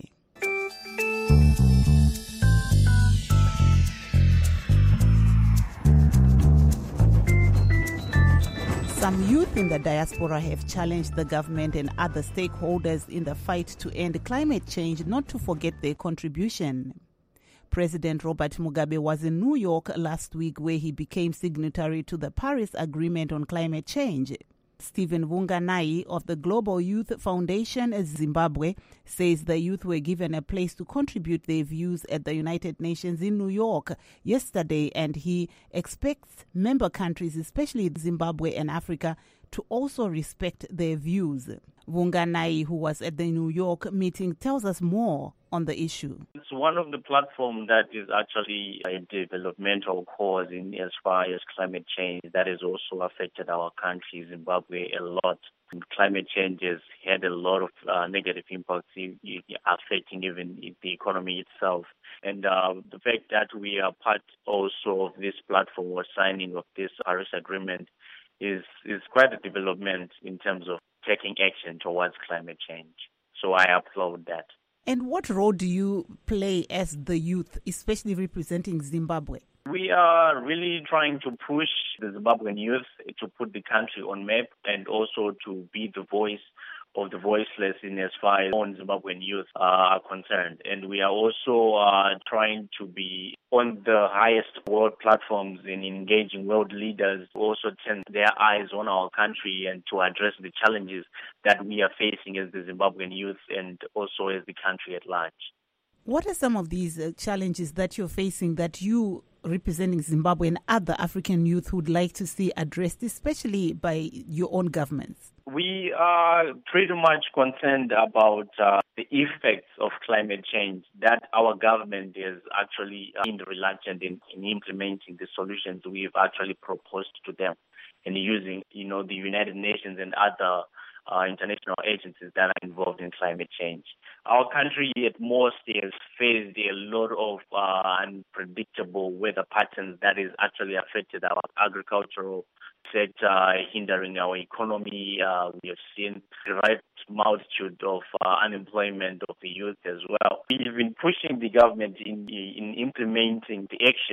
Some youth in the diaspora have challenged the government and other stakeholders in the fight to end climate change not to forget their contribution. President Robert Mugabe was in New York last week where he became signatory to the Paris Agreement on Climate Change. Stephen Vunganai of the Global Youth Foundation Zimbabwe says the youth were given a place to contribute their views at the United Nations in New York yesterday, and he expects member countries, especially Zimbabwe and Africa, to also respect their views. Vunganai, who was at the New York meeting, tells us more on the issue. It's one of the platforms that is actually a developmental cause in as far as climate change that has also affected our country, Zimbabwe, a lot. And climate change has had a lot of uh, negative impacts affecting even the economy itself. And uh, the fact that we are part also of this platform or signing of this Paris Agreement is, is quite a development in terms of taking action towards climate change. So I applaud that. And what role do you play as the youth, especially representing Zimbabwe? We are really trying to push the Zimbabwean youth to put the country on map and also to be the voice of the voiceless in as far as non-Zimbabwean youth uh, are concerned. And we are also uh, trying to be on the highest world platforms in engaging world leaders to also turn their eyes on our country and to address the challenges that we are facing as the Zimbabwean youth and also as the country at large. What are some of these uh, challenges that you're facing that you, representing Zimbabwe and other African youth, would like to see addressed, especially by your own governments? We are pretty much concerned about uh, the effects of climate change, that our government is actually uh, been reluctant in, in implementing the solutions we've actually proposed to them and using, you know, the United Nations and other Uh, international agencies that are involved in climate change. Our country at most has faced a lot of uh, unpredictable weather patterns that has actually affected our agricultural sector, hindering our economy. Uh, we have seen the right multitude of uh, unemployment of the youth as well. We've been pushing the government in, in implementing the action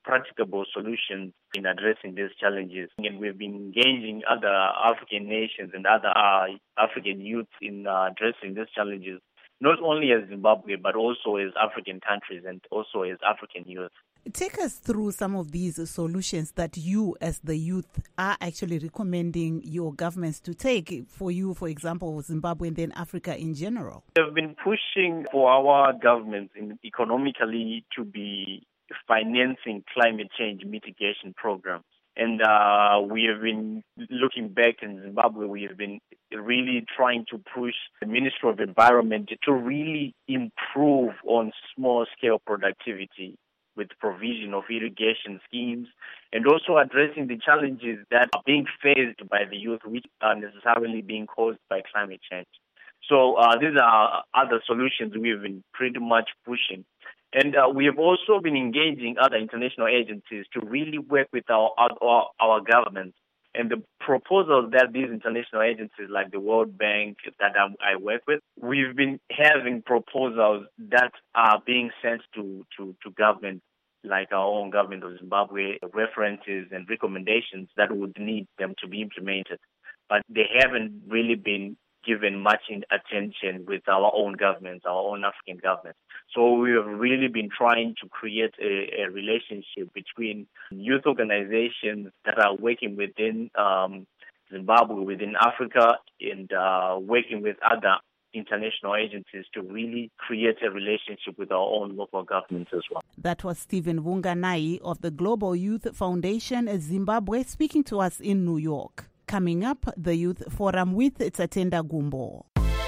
practicable solutions in addressing these challenges. And we've been engaging other African nations and other uh, African youth in uh, addressing these challenges, not only as Zimbabwe, but also as African countries and also as African youth. Take us through some of these solutions that you as the youth are actually recommending your governments to take, for you, for example, Zimbabwe and then Africa in general. We have been pushing for our governments in economically to be financing climate change mitigation programs. And uh, we have been looking back in Zimbabwe, we have been really trying to push the Ministry of Environment to really improve on small-scale productivity with provision of irrigation schemes, and also addressing the challenges that are being faced by the youth, which are necessarily being caused by climate change. So uh, these are other solutions we have been pretty much pushing. And uh, we have also been engaging other international agencies to really work with our, our, our governments. And the proposals that these international agencies like the World Bank that I work with, we've been having proposals that are being sent to, to, to government, like our own government of Zimbabwe, references and recommendations that would need them to be implemented. But they haven't really been given much attention with our own governments, our own African governments. So we have really been trying to create a, a relationship between youth organizations that are working within um, Zimbabwe, within Africa, and uh, working with other international agencies to really create a relationship with our own local governments as well. That was Stephen Vunganai of the Global Youth Foundation Zimbabwe speaking to us in New York. Coming up, the Youth Forum with Tatenda Gumbo.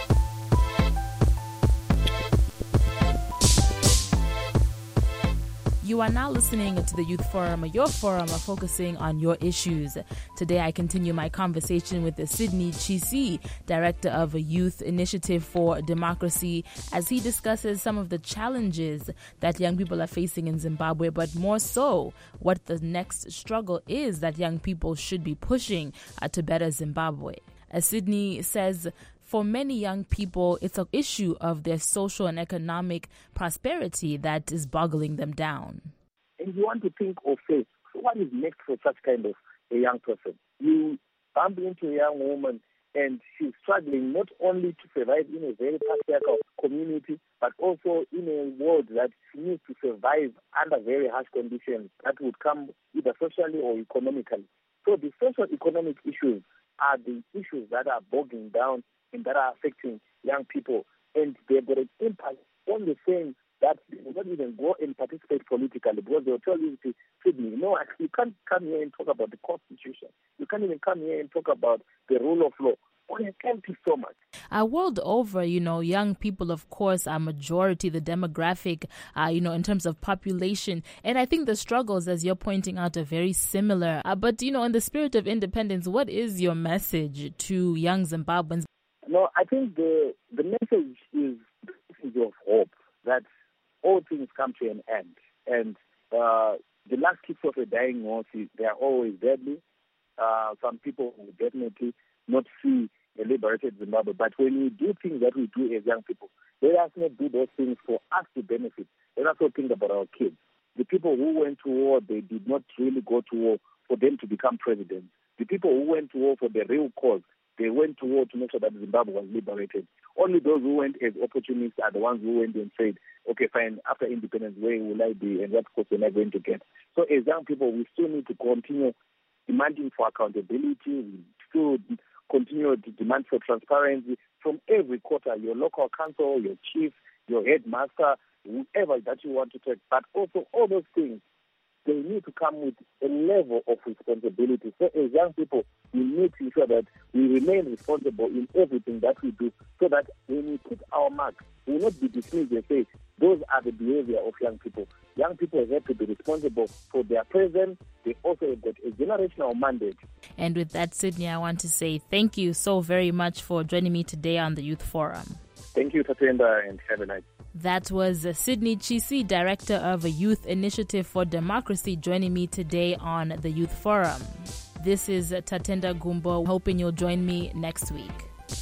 You are now listening to the Youth Forum, your forum focusing on your issues. Today I continue my conversation with Sydney Chisi, Director of a Youth Initiative for Democracy, as he discusses some of the challenges that young people are facing in Zimbabwe, but more so, what the next struggle is that young people should be pushing uh, to better Zimbabwe. As Sydney says, for many young people, it's an issue of their social and economic prosperity that is boggling them down. And you want to think of faith. So what is next for such kind of a young person? You bump into a young woman and she's struggling not only to survive in a very patriarchal community, but also in a world that she needs to survive under very harsh conditions that would come either socially or economically. So the social economic issues are the issues that are bogging down and that are affecting young people. And they've got an impact on the saying that they will not even go and participate politically because they'll tell you to Sydney, no, actually, you can't come here and talk about the Constitution. You can't even come here and talk about the rule of law. Well, it can't be so much. Uh, world over, you know, young people, of course, are majority, the demographic, uh, you know, in terms of population. And I think the struggles, as you're pointing out, are very similar. Uh, but, you know, in the spirit of independence, what is your message to young Zimbabweans? No, I think the the message is the message of hope, that all things come to an end. And uh, the last kicks of a dying horse, they are always deadly. Uh, some people will definitely not see a liberated Zimbabwe. But when we do things that we do as young people, let us not do those things for us to benefit. Let us not think about our kids. The people who went to war, they did not really go to war for them to become president. The people who went to war for the real cause, they went to war to make sure that Zimbabwe was liberated. Only those who went as opportunists are the ones who went and said, okay, fine, after independence, where will I be and what course am I going to get? So as young people, we still need to continue demanding for accountability. We still continue to demand for transparency from every quarter, your local council, your chief, your headmaster, whoever that you want to take. But also all those things, they need to come with a level of responsibility. So as young people, we need to ensure that we remain responsible in everything that we do so that when we put our mark, we will not be dismissed and say, those are the behavior of young people. Young people have to be responsible for their present. They also have got a generational mandate. And with that, Sydney, I want to say thank you so very much for joining me today on the Youth Forum. Thank you, Tatenda, and have a nice day. That was Sydney Chisi, Director of a Youth Initiative for Democracy, joining me today on the Youth Forum. This is Tatenda Gumbo, hoping you'll join me next week.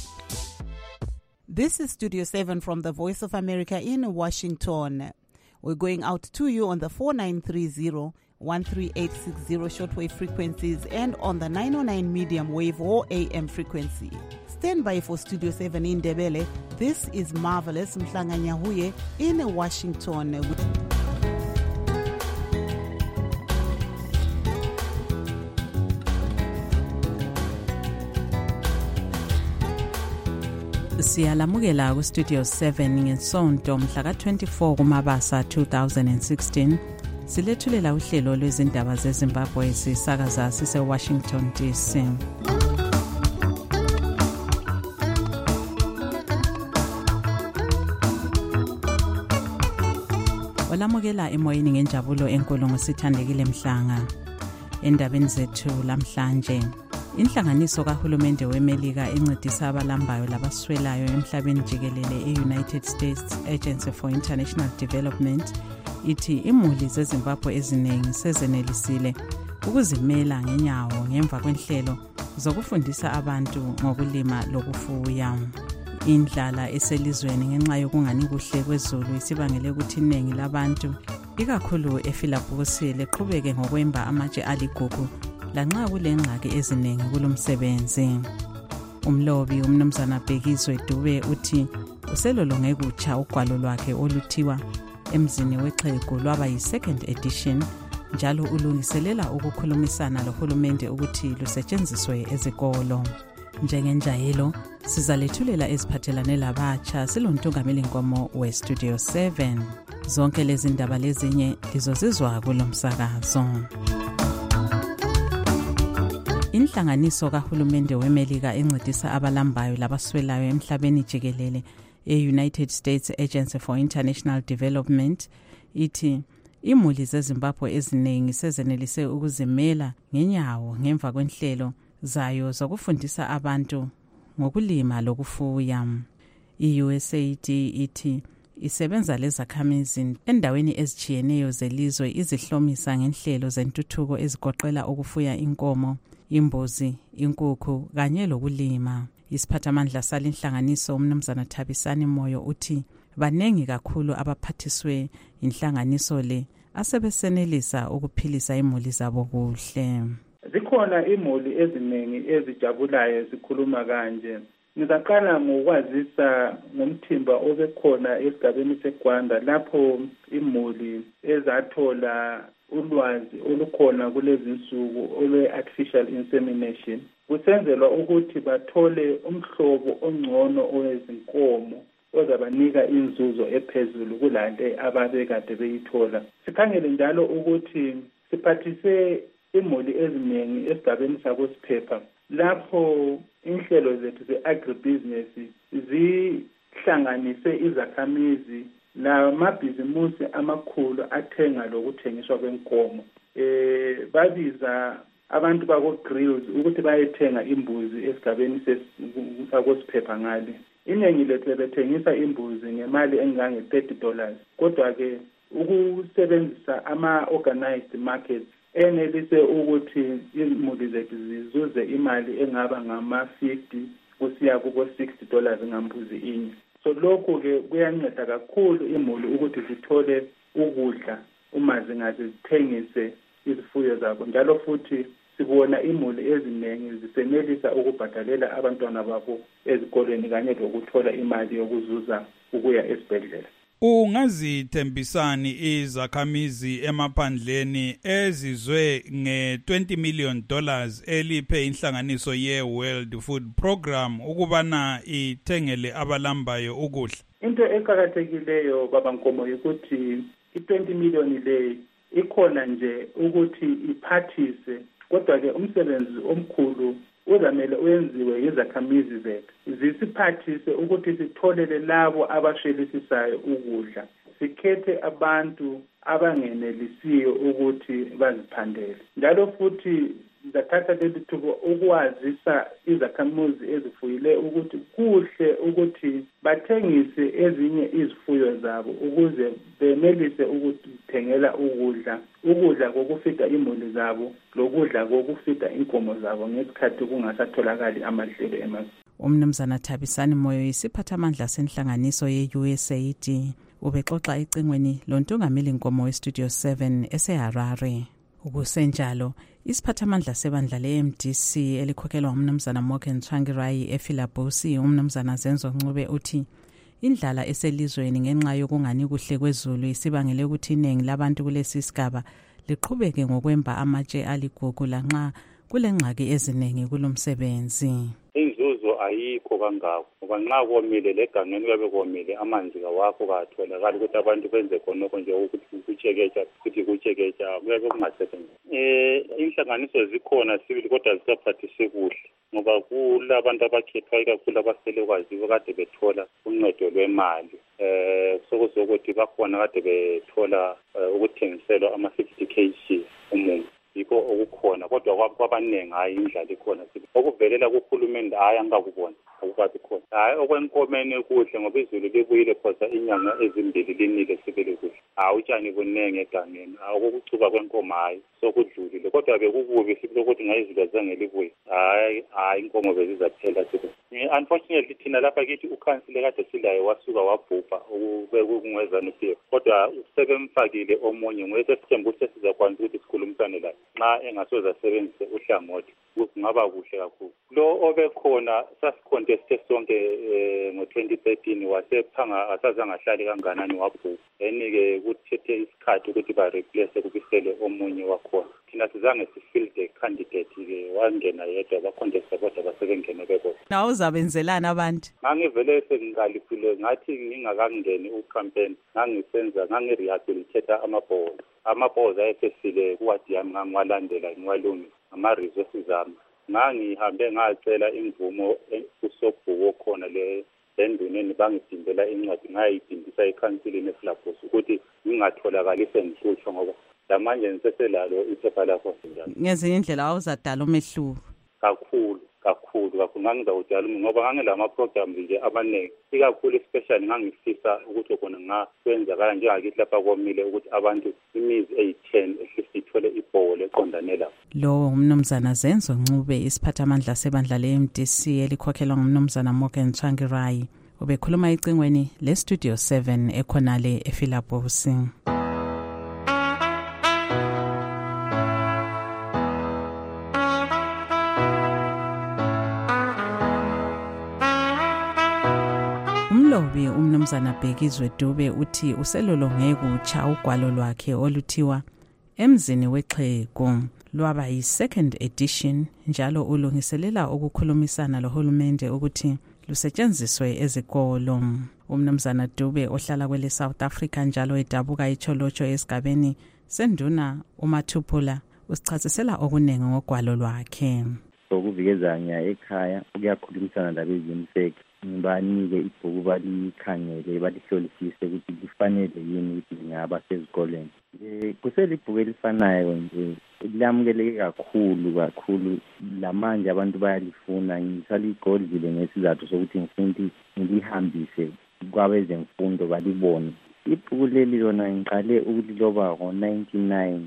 This is Studio seven from the Voice of America in Washington. We're going out to you on the four nine three zero, one three eight six zero shortwave frequencies and on the nine oh nine medium wave or A M frequency. Stand by for Studio seven in Ndebele. This is Marvelous Mhlanganyahuye in Washington. Siyalamukela ku Studio seven ngesonto mhla ka twenty-four kuMabasa two thousand sixteen. Silethulela uhlelo lwezindaba zeZimbabwe sisakaza sise Washington D C. Olamukela emoyeni ngenjabulo enkulu ngosithandekile Mhlanga. Endabeni zethu lamhlanje, inhlanganiso kahulumende weMelika encedisa abalambayo labaswelayo emhlabeni jikelele e-United States Agency for International Development ithi imuli zeZimbabwe eziningi sezenelisile ukuzimela ngenyawo ngemva kwenhlelo zokufundisa abantu ngokulima lokufuya. Indlala eselizweni ngenxa yokungani kuhle kwezulu isibangele ukuthi iningi labantu ikakhulu eFilabhusile leqhubeke ngokwemba amatshe aligugu lanxa kulengxaki eziningi kulomsebenzi. Umlobi umnumzana Bhekizwe Dube uthi uselolonge kutsha ugwalo lwakhe oluthiwa emzini wexhegu lwaba yi-second edition njalo ulungiselela ukukhulumisana lohulumende ukuthi lusetshenziswe ezikolo. Njengenjayelo sizalethulela eziphathelane labatsha silontungameli nkomo we-Studio seven. Zonke lezi ndaba lezinye lizozizwa kulomsakazo. Inhlanganiso kahulumende weMelika encedisa abalambayo labaswelayo emhlabeni jikelele e-United States Agency for International Development ithi imuli zeZimbabwe eziningi sezenelise ukuzimela ngenyawo ngemva kwenhlelo zayo zokufundisa abantu ngokulima lokufuya. I-U S A I D ithi isebenza lezakhamizi endaweni ezijiyeneyo zelizwe izihlomisa ngenhlelo zentuthuko ezigoqela ukufuya inkomo, imbuzi, inkukhu kanye lokulima. Isiphathamandla salinhlanganiso umnumzana Thabisani Moyo uthi banengi kakhulu abaphathiswe inhlanganiso le asebesenelisa ukuphilisa imuli zabo kuhle. Zikhona imuli eziningi ezijabulayo zikhuluma kanje. Ngizaqala ngokwazisa ngomthimba obekhona esigabeni seGwanda lapho imuli ezathola ulwazi olukhona kulezi nsuku olwe-artificial insemination. Kusenzelwa ukuthi bathole umhlobo ongcono owezinkomo ozabanika inzuzo ephezulu kulale ababekade beyithola. Sikhangele njalo ukuthi siphathise imuli eziningi esigabeni sakosiphepha lapho inhlelo zethu ze-agribusiness zihlanganise izakhamizi namabhizimusi amakhulu athenga lokuthengiswa kwenkomo. Eh babiza abantu bako-grills ukuthi bayethenga imbuzi esigabeni sakosiphepha ngale. Iningi lethu bethengisa imbuzi ngemali engange thirty dollars. Kodwa-ke ukusebenzisa ama-organized markets enelise ukuthi imuli zethu zizuze imali engaba ngama-fifty kusiya kubo-sixty dollars ngambuzi inye. So lokhu ke kuyanceda kakhulu imuli ukuthi zithole ukudla uma zingaze zithengise izifuyo zabo. Njalo futhi sibona imuli eziningi zisenelisa ukubhadalela abantwana babo ezikoleni kanye lokuthola imali yokuzuza ukuya esibhedlela. Ungazithembisani izakhamizi emaphandleni ezizwe nge twenty million dollars eliphe inhlanganiso ye-World Food Program ukubana ithengele abalambayo ukudla? Into eqhakathekileyo baba Nkomo ukuthi i-twenty million le ikhona nje ukuthi iphathise, kodwa-ke umsebenzi omkhulu uzamele uyenziwe yizakhamizi zethu. Zisiphathise ukuthi sitholele labo abashelisisayo ukudla. Sikhethe abantu abangenelisiyo ukuthi baziphandele. Njalo futhi zathatha leli thuba ukwazisa izakhamizi ezifuyile ukuthi kuhle ukuthi bathengise ezinye izifuyo zabo ukuze benelise ukuthengela ukudla ukudla kokufida imuli zabo lokudla kokufida inkomo zabo ngesikhathi kungasatholakali amadlelo emazweni. Umnumzana Thabisani Moyo isiphathamandla senhlanganiso ye-U S A I D ubexoxa ecingweni lontungameli nkomo we-Studio seven eseHarare. Ukusenjalo, isiphathamandla sebandla le-M D C elikhokhelwa umnumzana Morgan Tsvangirai ePhilabhosi, umnumzana Zenzo Ncube uthi indlala eselizweni ngenxa yokungani kuhle kwezulu isibangele ukuthi iningi labantu kulesi sigaba liqhubeke ngokwemba amatshe aligugu lanxa kulengxaki eziningi kulomsebenzi. Inzuzo ayikho kangako ngoba nxa komile legangeni kuyabe komile amanzi kawakho katholakali ukuthi abantu benze khonokho nje ukuthi kutshekeja ukuthi kutshekeja kuyabe kungasebenzi. Eh inhlanganiso zikhona sibili kodwa zisaphathise kuhle ngoba kulabantu abakhethwayo kakhulu abasele kwaziwa kade bethola uncedo lwemali. Eh sokuzokuthi bakhona kade bethola ukuthengiselwa ama fifty kilograms umuntu. Yikho okukhona kodwa kwabanengi hayi indlala ikhona okuvelela kuhulumende hayi angakubona akukabi khona hayi okwenkomeni kuhle ngoba izulu libuyile phosa inyanga ezimbili linile sibele kuhle hayi utshani bunenge egangeni akukuchuba kwenkomo hayi sokudlulile kodwa bekukubi sibile ukuthi ngayizulu azange libuye hayi hayi inkomo bezizaphela sibile. Unfortunately thina lapha kithi ukhansile kade silaye wasuka wabhubha ukungwezana uPhiwe kodwa sebemfakile omunye ngoyesithembu ukuthi sizakwanisa ukuthi sikhulumisane laye nxa engasoza asebenzise uhlangothi kungaba kuhle kakhulu. Lo obekhona sasiconteste sonke ngo twenty thirteen wasephanga asazange ahlale kanganani wabhubha enike kuthethe isikhathi ukuthi ba replace kubisele omunye wakhona. Thina sizange sifill the candidate ke wangena yedwa baconteste kodwa basebengene bebona. Na uzabenzelana abantu? Ngangivele sengikalifile ngathi ngingakangeni ucampaign ngangisenza ngangirehabilitate amabhola. Amabhoza ayesesile kuwadi yami ngangiwalandela ngiwalungisa ama-resources ami. Ngangihambe ngacela imvumo kusobhuko khona le enduneni bangidindela incwadi ngayidindisa ekhansilini ePhilabhosi ukuthi ngingatholakali sengihlutshwa ngoba lamanje ngiseselalo iphepha lakho njalo. Ngezinye indlela awuzadala umehluko kakhulu kakhulu kakhulu ngangizawudala ngoba ngangilama programs nje abaningi ikakhulu especially ngangifisa ukuthi khona ngasenza kanje njengakithi lapha komile ukuthi abantu imizi eyi-ten efifty ithole ibhola eqondane lapho. Lo umnumzana Zenzo Ncube isiphathamandla sebandla le-M D C elikhokhelwa ngumnumzana Morgan Tsvangirai ubekhuluma icingweni le-Studio seven ekhonale ePhilabhosi. Umlobi umnumzana Bhekizwe Dube uthi uselolonge kutsha ugwalo lwakhe oluthiwa Emzini Wexhego lwaba yi-second edition njalo ulungiselela ukukhulumisana lohulumende ukuthi lusetshenziswe ezikolo. Umnumzana Dube ohlala kwele South Africa njalo edabuka iCholotsho esigabeni senduna uMathuphula usichasisela okunenge ngogwalo lwakhe. Sokuvikezanya ekhaya ukuyakhulumisana labezimseki banike ibhuku balikhangele balihlolisise ukuthi lifanele yini ukuthi lingaba sezikoleni. Kuselibhuku elifanayo nje lamukeleke kakhulu kakhulu lamanje abantu bayalifuna ngisaligodlile ngesizathu sokuthi ngifuna ukuthi ngilihambise kwabezemfundo balibone. Ibhuku leli lona ngiqale ukuliloba ngo-ninety-nine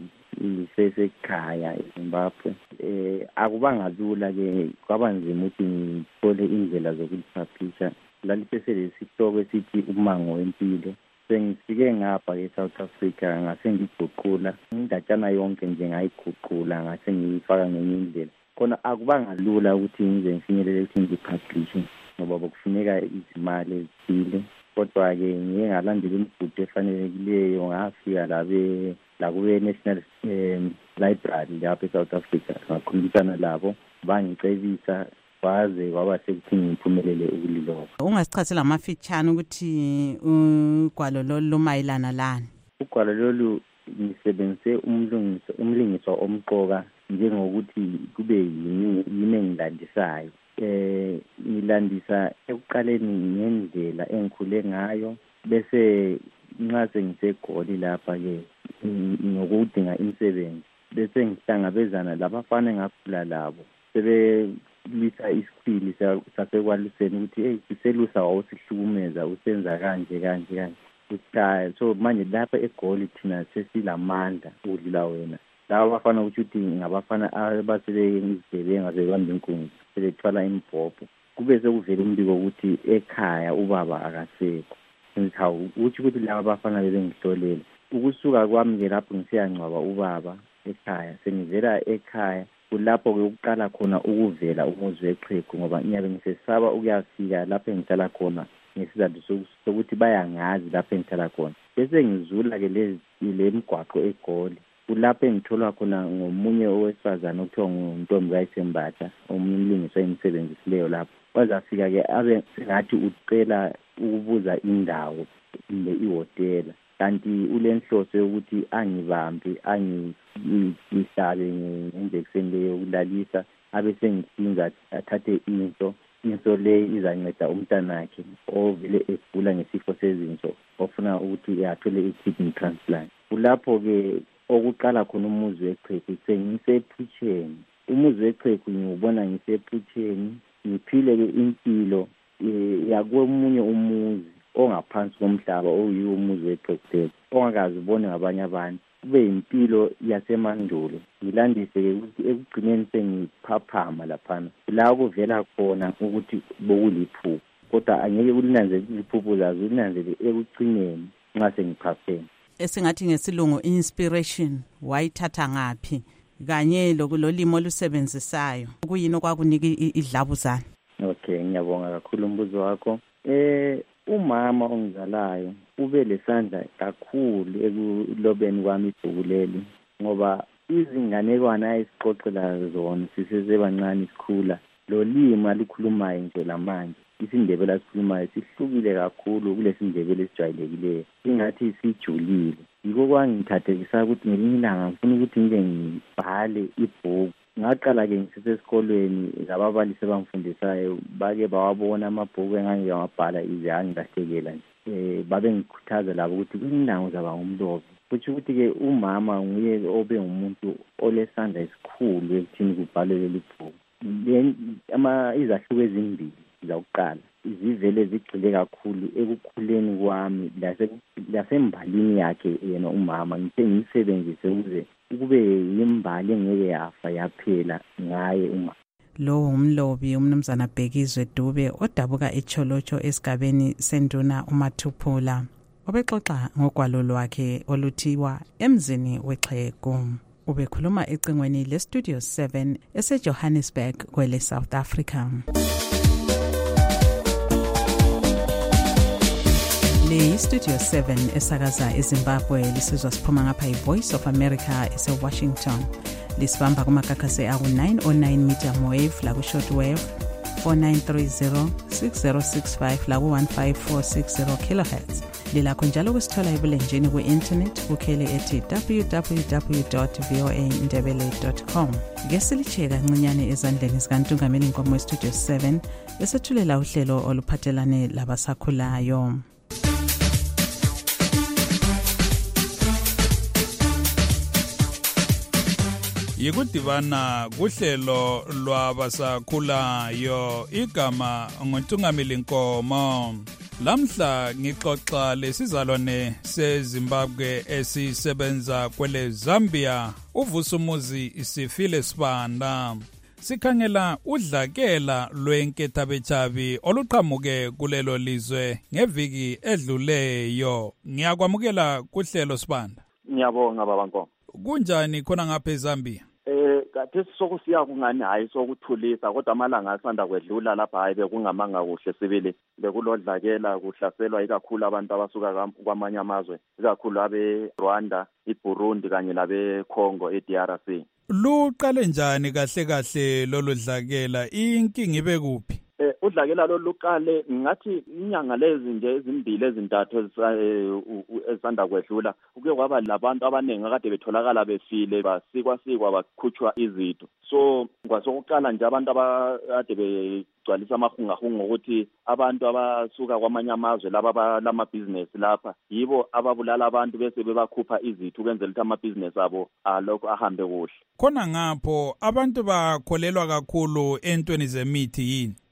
lisesekhaya eZimbabwe. Eh akubanga lula ke kwabanzima ukuthi ngithole indlela zokuliphapisha. Lalisesele sihloko esithi umango wempilo. Sengifike ngapha eSouth Africa ngase ngiguqula indatshana yonke nje ngayiguqula ngase ngiyifaka ngenye indlela. Khona akubanga lula ukuthi ngize ngifinyelele ukuthi ngipublishe ngoba bokufuneka izimali ezithile. Kodwa ke ngiye ngalandela imigudu efanelekileyo ngafika labe la kube National um, Library lapha eSouth Africa ngakhulumisana labo bangicebisa baze kwaba sekuthi ngiphumelele ukuliloba. Ungasichazela amafitshana ukuthi ugwalo lolu lumayelana lani? Ugwalo lolu ngisebenzise umlungiso umlingiso omqoka njengokuthi kube yini engilandisayo. Eh ngilandisa ekuqaleni ngendlela engikhule ngayo bese nxa sengisegoli lapha ke ngokudinga imisebenzi bese ngihlangabezana labafana engakhula labo sebelisa isipili sasekwaluseni ukuthi hey siselusa wawusihlukumeza usenza kanje kanje kanje usikhaya. So manje lapha egoli thina sesilamandla udlula wena. Laba bafana ukuthi ngabafana abasele izigebenga zebamba inkunzi sebethwala imibhobho kube sekuvela umbiko ukuthi ekhaya ubaba akasekho. Ngithawu uthi ukuthi laba bafana bebengihlolela ukusuka kwami ke lapho ngisiyancwaba ubaba ekhaya. Sengivela ekhaya kulapho ke ukuqala khona ukuvela umuzi weqhegu, ngoba ngiyabe ngisesaba ukuyafika lapho engihlala khona ngesizathu sokuthi bayangazi lapho engihlala khona. Bese ngizula ke le migwaqo eGoli, kulapho engitholwa khona ngomunye owesifazane okuthiwa nguNtombi kaYisembatha, omunye umlingisi engimsebenzisileyo lapho. Wazafika ke abe sengathi ucela ukubuza indawo kumbe ihotela, kanti ulenhloso yokuthi angibambe angihlabe ngenjekiseni leyo yokulalisa, abe sengihlinza athathe into into le izanceda umntanakhe ovele egula ngesifo sezinso ofuna ukuthi athole i-kidney transplant. Kulapho ke okuqala khona umuzi weqhegu, sengisephutsheni. Umuzi weqhegu ngiwubona ngisephutsheni, ngiphile ke impilo yakomunye umuzi ongaphansi komhlaba oyiwo umuzi weqhegu ongakazi ubone ngabanye abantu. Kube impilo yasemandulo, ngilandise ke ukuthi ekugcineni sengiphaphama laphana la kuvela khona ukuthi bokuliphupho, kodwa angeke ulinanzele iziphupho zazo, ulinanzele ekugcineni nxa sengiphapheme. Esingathi ngesilungu inspiration wayithatha ngaphi kanye lokulolimo olusebenzisayo, kuyini okwakunika idlabuzana? Okay, ngiyabonga kakhulu umbuzo wakho. Eh umama ongizalayo ube lesandla kakhulu ekulobeni kwami ibhuku leli, ngoba izinganekwana ayisixoxela zona sisesebancane sikhula, lo limi alikhulumayo nje lamanje isiNdebele asikhulumayo sihlukile kakhulu kulesindebele esijwayelekileyo, ingathi sijulile. Yiko kwangithathekisa ukuthi ngelinye ilanga ngifuna ukuthi ngibe ngibhale ibhuku. Ngaqala ke ngisesesikolweni, lababalisi abangifundisayo bake bawabona amabhuku engangiyawabhala ize angilahlekela nje. Eh babe ngikhuthaza labo ukuthi kunindawo zaba ngumlobi. Kuthi ukuthi ke umama nguye obe umuntu olesandla esikhulu ekuthini kubhalwe leli bhuku. Ama izahluko ezimbili zokuqala izivele zigxile kakhulu ekukhuleni kwami lasembalini yakhe yena umama, ngithe ngiyisebenzise ukuze kube yimbali engeke yafa yaphela ngaye uma. Lo umlobi umnumzana Bhekizwe Dube odabuka eCholocho esigabeni senduna uMathuphula obexoxa ngogwalo lwakhe oluthiwa Emzini weXhegu. Ubekhuluma ecingweni leStudio seven eseJohannesburg kwele South Africa. Le Studio seven esakaza eZimbabwe lisizwa siphuma ngapha iVoice of America eseWashington. Lisibamba kumakakase aku nine oh nine meter wave la ku shortwave four nine three zero six zero six five la ku one five four six zero kilohertz. Lilakho njalo kusithola ebulenjini ku-internet kukhele ethi w w w dot voa ndebele dot com. Ngesilitsheka ncinyane ezandleni zikaNtungameli Nkomo weStudio seven esethulela uhlelo oluphathelane labasakhulayo. Yikudibana kuhlelo lwabasakhulayo, igama nguNtungameli Nkomo. Lamhla ngixoxa lesizalwane seZimbabwe esisebenza kwele Zambia, uVusumuzi Sifile Sibanda. Sikhangela udlakela lwenkethabechabi oluqhamuke kulelo lizwe ngeviki edluleyo. Ngiyakwamukela kuhlelo Sibanda. Ngiyabonga baba Nkomo. Kunjani khona ngapha eZambia? Eh kade sokusiya kungani hayi sokuthulisa, kodwa amalanga asanda kwedlula lapha hayi bekungamanga kuhle sibili, bekulodlakela kuhlaselwa ikakhulu abantu abasuka kwamanye amazwe, ikakhulu abe Rwanda, iBurundi kanye labe Congo eD R C. Luqale njani kahle kahle lolu dlakela, inkinga ibe kuphi? Eh udlakela lo luqale ngathi inyanga lezi nje ezimbili ezintathu ezisanda kwedlula kuke kwaba labantu abanengi akade betholakala befile, basikwa sikwa bakhutshwa izitho. So kwasokuqala nje abantu abade begcwalisa amahungahunga ukuthi abantu abasuka kwamanye amazwe laba lama business lapha yibo ababulala abantu bese bebakhupha izitho ukwenzela ukuthi ama business abo alokho ahambe kuhle. Khona ngapho abantu bakholelwa kakhulu entweni zemithi yini?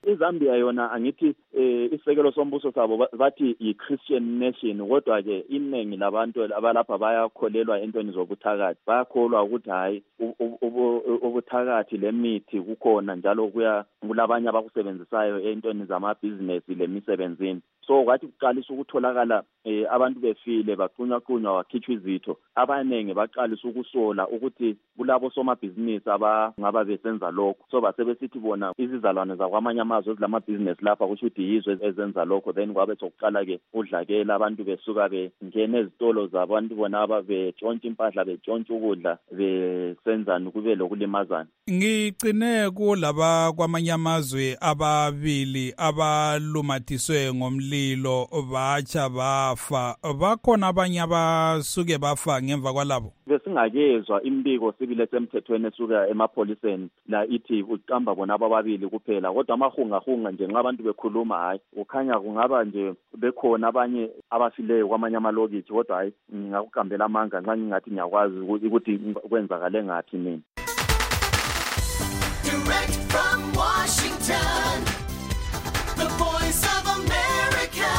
iZambia yona angithi isekelo sombuso sabo bathi i-Christian nation, kodwa ke iningi labantu abalapha bayakholelwa entweni zobuthakathi, bayakholwa ukuthi hayi ubuthakathi lemithi kukhona njalo kuya kulabanye abakusebenzisayo entweni zamabhizinesi lemisebenzini. So kwathi kuqalisa ukutholakala abantu befile baqunyaqunywa wakhitshwa izitho, abaningi baqalisa ukusola ukuthi kulabo somabhizinisi abangaba besenza lokho. So basebesithi bona izizalwane zakwamanye amazwe ezilamabhizinisi lapha kusho ukuthi yizwe ezenza lokho, then kwabe sokuqala ke udlakela abantu besuka bengena ezitolo zabantu bona ababetshontsha impahla betshontsha ukudla besenzani kube lokulimazana. Ngicine kulaba kwamanye amazwe ababili abalumathiswe ngomlilo batsha bafa, bakhona abanye abasuke bafa ngemva kwalabo. Besingakezwa imbiko sibile semthethweni esuka emapholiseni la ithi uqamba bona ababili kuphela, kodwa amahungahunga nje nxa abantu bekhuluma hayi ukhanya kungaba nje bekhona abanye abafileyo kwamanye amalokithi, kodwa hayi ngingakukambela amanga nxa ngingathi ngiyakwazi ukuthi kwenzakale ngathi mina. Direct from Washington, the voice of America,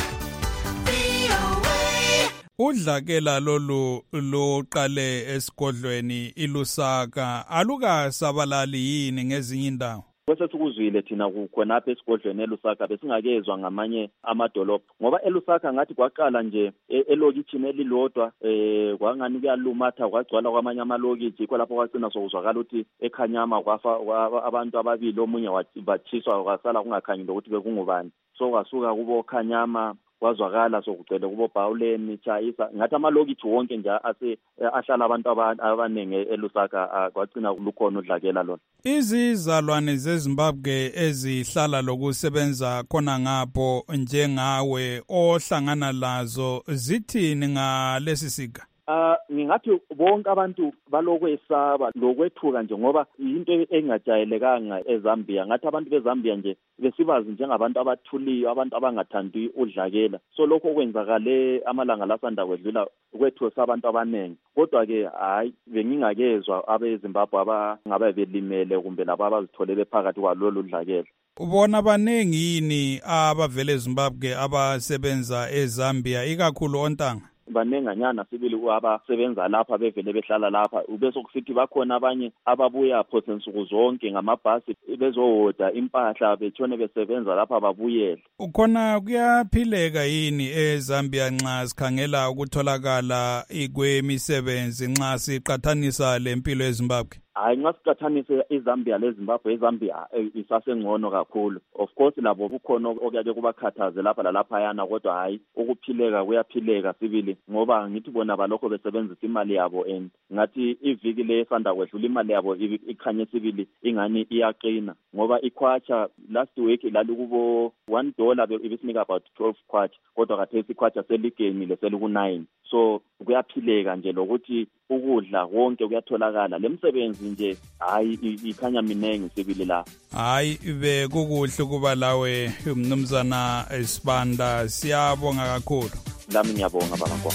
V O A. Udlakela lolu luqale esigodlweni iLusaka, aluka sabalali yini ngezinye indawo? Kwese sikuzwile thina kukhonapha esigodlweni eLusaka, besingakezwa ngamanye amadolobha ngoba eLusaka ngathi kwaqala nje elokitshini elilodwa eh kwangani kuyalumatha kwagcwala kwamanye amalokithi, yikho lapho kwagcina sokuzwakala ukuthi eKhanyama kwafa abantu ababili, omunye wathiswa kwasala kungakhanyi ukuthi bekungubani. So kwasuka kubo Khanyama kwazwakala sokugcwele kubo Bhawuleni, Chayisa, ngathi amalokithi wonke nje ase ahlala abantu abaningi eLusaka kwagcina lukhona udlakela lona. Izizalwane zeZimbabwe ezihlala lokusebenza khona ngapho njengawe ohlangana lazo zithini ngalesi siga? Uh, ngingathi bonke abantu balokwesaba lokwethuka nje ngoba into engajayelekanga eZambia. Ngathi abantu beZambia nje besibazi njengabantu abathuliyo, abantu abangathandi udlakela. So lokho kwenzakale amalanga lasanda kwedlula kwethusa abantu abanengi. Kodwa ke hayi bengingakezwa abeZimbabwe abangabe belimele kumbe labo abazithole bephakathi kwalolu udlakela. Ubona banengi yini abavele eZimbabwe abasebenza eZambia ikakhulu ontanga? Banenganyana sibili abasebenza lapha bevele behlala lapha, ubese kusithi bakhona abanye ababuya phose nsuku zonke ngamabhasi bezohoda impahla betshone besebenza lapha babuyele. Ukhona kuyaphileka yini eZambia nxa sikhangela ukutholakala ikwemisebenzi nxa siqathanisa lempilo eZimbabwe? Hayi nxa siqathanise iZambia leZimbabwe, iZambia isasengcono kakhulu. Of course labo kukhona okuyake kubakhathaze lapha lalaphayana, kodwa hayi ukuphileka kuyaphileka sibili ngoba ngithi bona balokho besebenzisa imali yabo and ngathi iviki lesanda kwedlula imali yabo ikhanye sibili ingani iyaqina ngoba ikhwacha last week lali kubo one dollar ibisinika about twelve kwacha, kodwa khathesi ikhwacha seligenile seliku nine. So kuyaphileka nje lokuthi ukudla konke kuyatholakala, lemsebenzi nje hayi ikhanya minengi sibili la. Hayi be kukuhle kuba lawe umnumzana Sibanda, siyabonga kakhulu. Lami ngiyabonga baba Nkomo.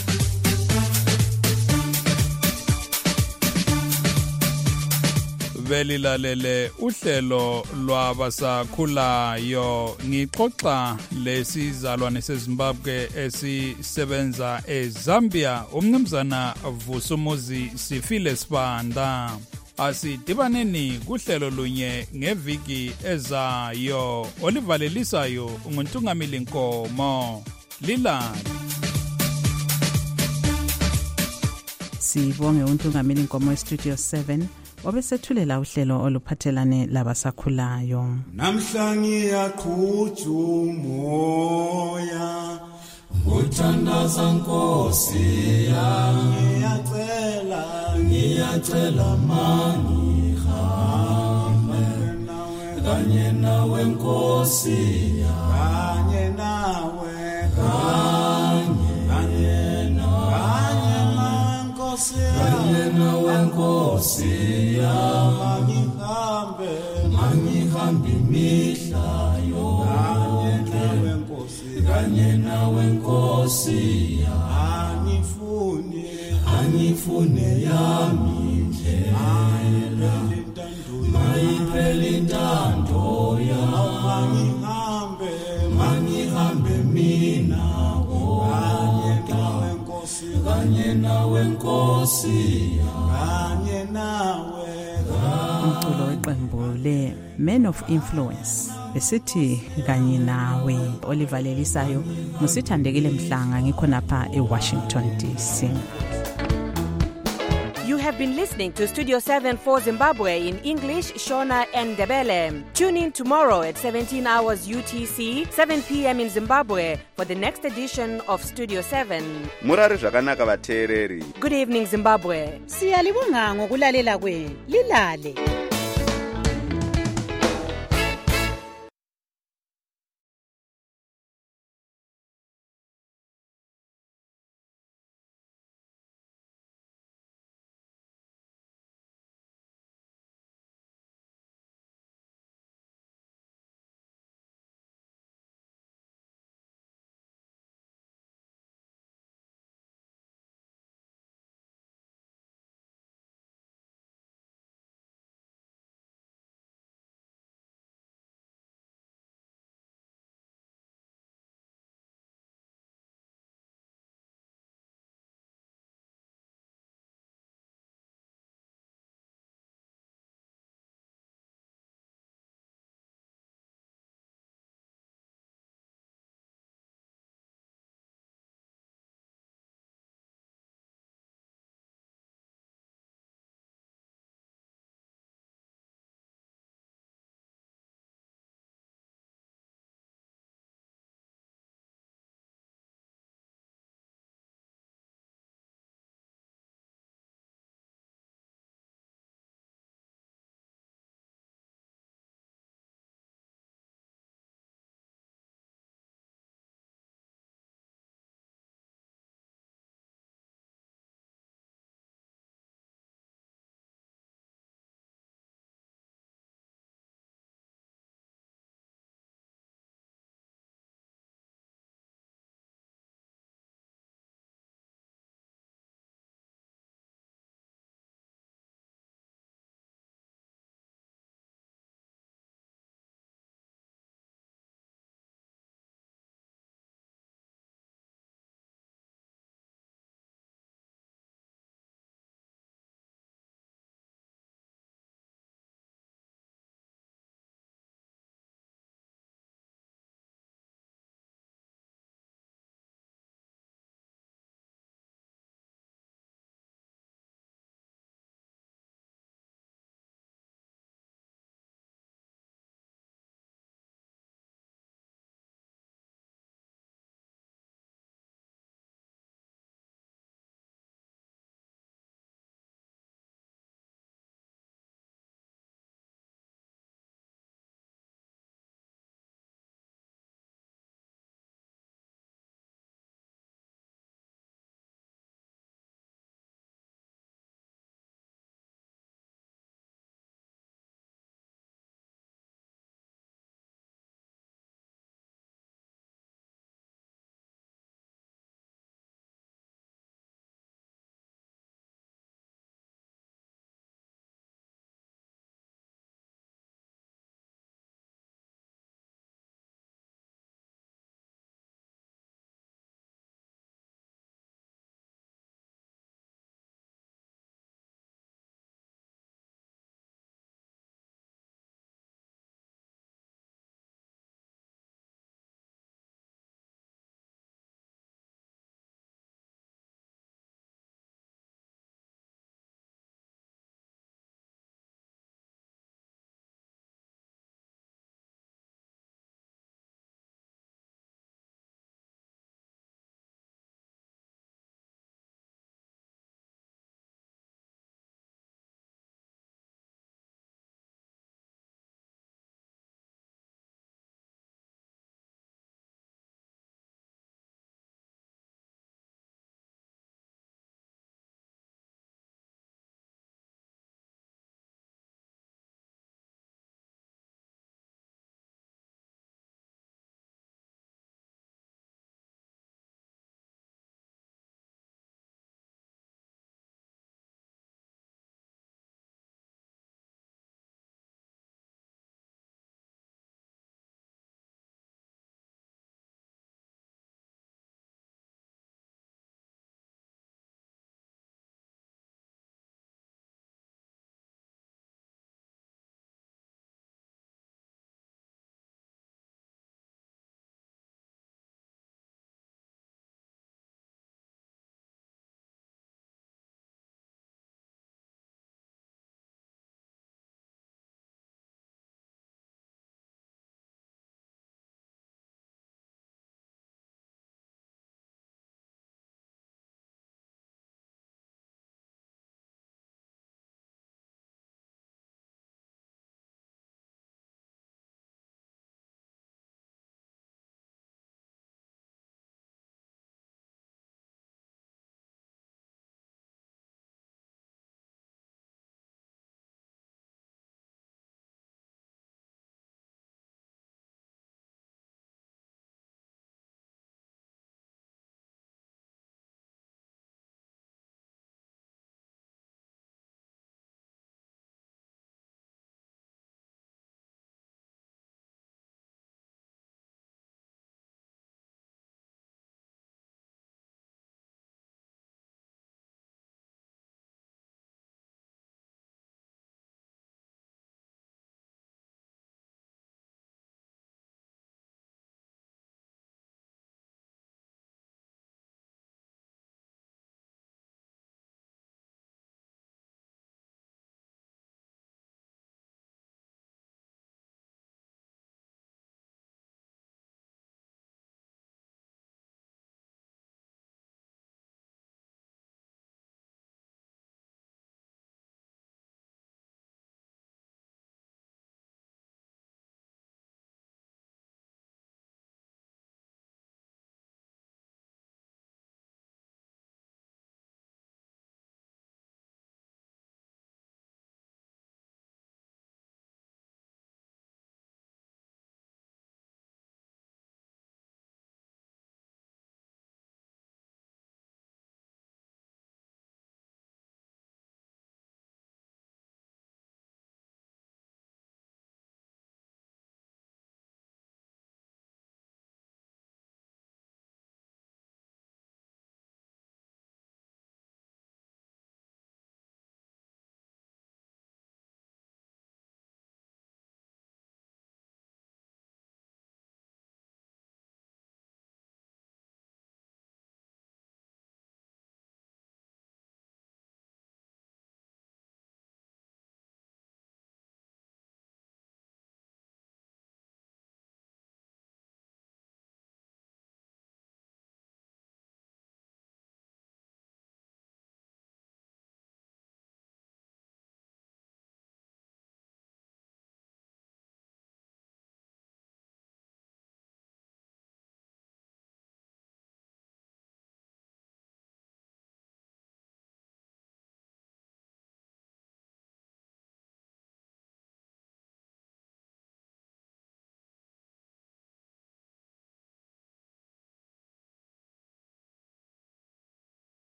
Belilalele uhlelo lwabasakhulayo, ngixoxa lesizalwane seZimbabwe esisebenza eZambia, umnumzana Vusumuzi Sifile Sibanda. Asidibaneni kuhlelo lunye ngeviki ezayo. Olivalelisayo unguntungamili Nkomo. Lilala. Sibonge untungamili Nkomo eStudio seven obesethulela uhlelo oluphathelane labasakhulayo. Namhlangi yaqhutha umoya uthandaza Nkosi yami, ngiyacela ngiyacela mani hambe kanye nawe Nkosi yami, kanye nawe kanye kanye nawe Nkosi kanye nawe Nkosi yami, ngihambe ngihambe imihlayo kanye nawe Nkosi kanye nawe Nkosi yami, angifune angifune yami ndlela mayiphele intando yami. ngihambe mangihambe mina kanye nawe Nkosi kanye nawe Nkosi kanye nawe umculo weqembu le Men of Influence besithi kanye nawe. Oliver Lelisayo musithandekile Mhlanga ngikhonapha eWashington D C. You have been listening to Studio seven for Zimbabwe in English, Shona and Ndebele. Tune in tomorrow at seventeen hours U T C, seven p.m. in Zimbabwe for the next edition of Studio seven. Murari zvakanaka vateereri. Good evening, Zimbabwe. Siyalibonga ngokulalela kwenu. Lilale.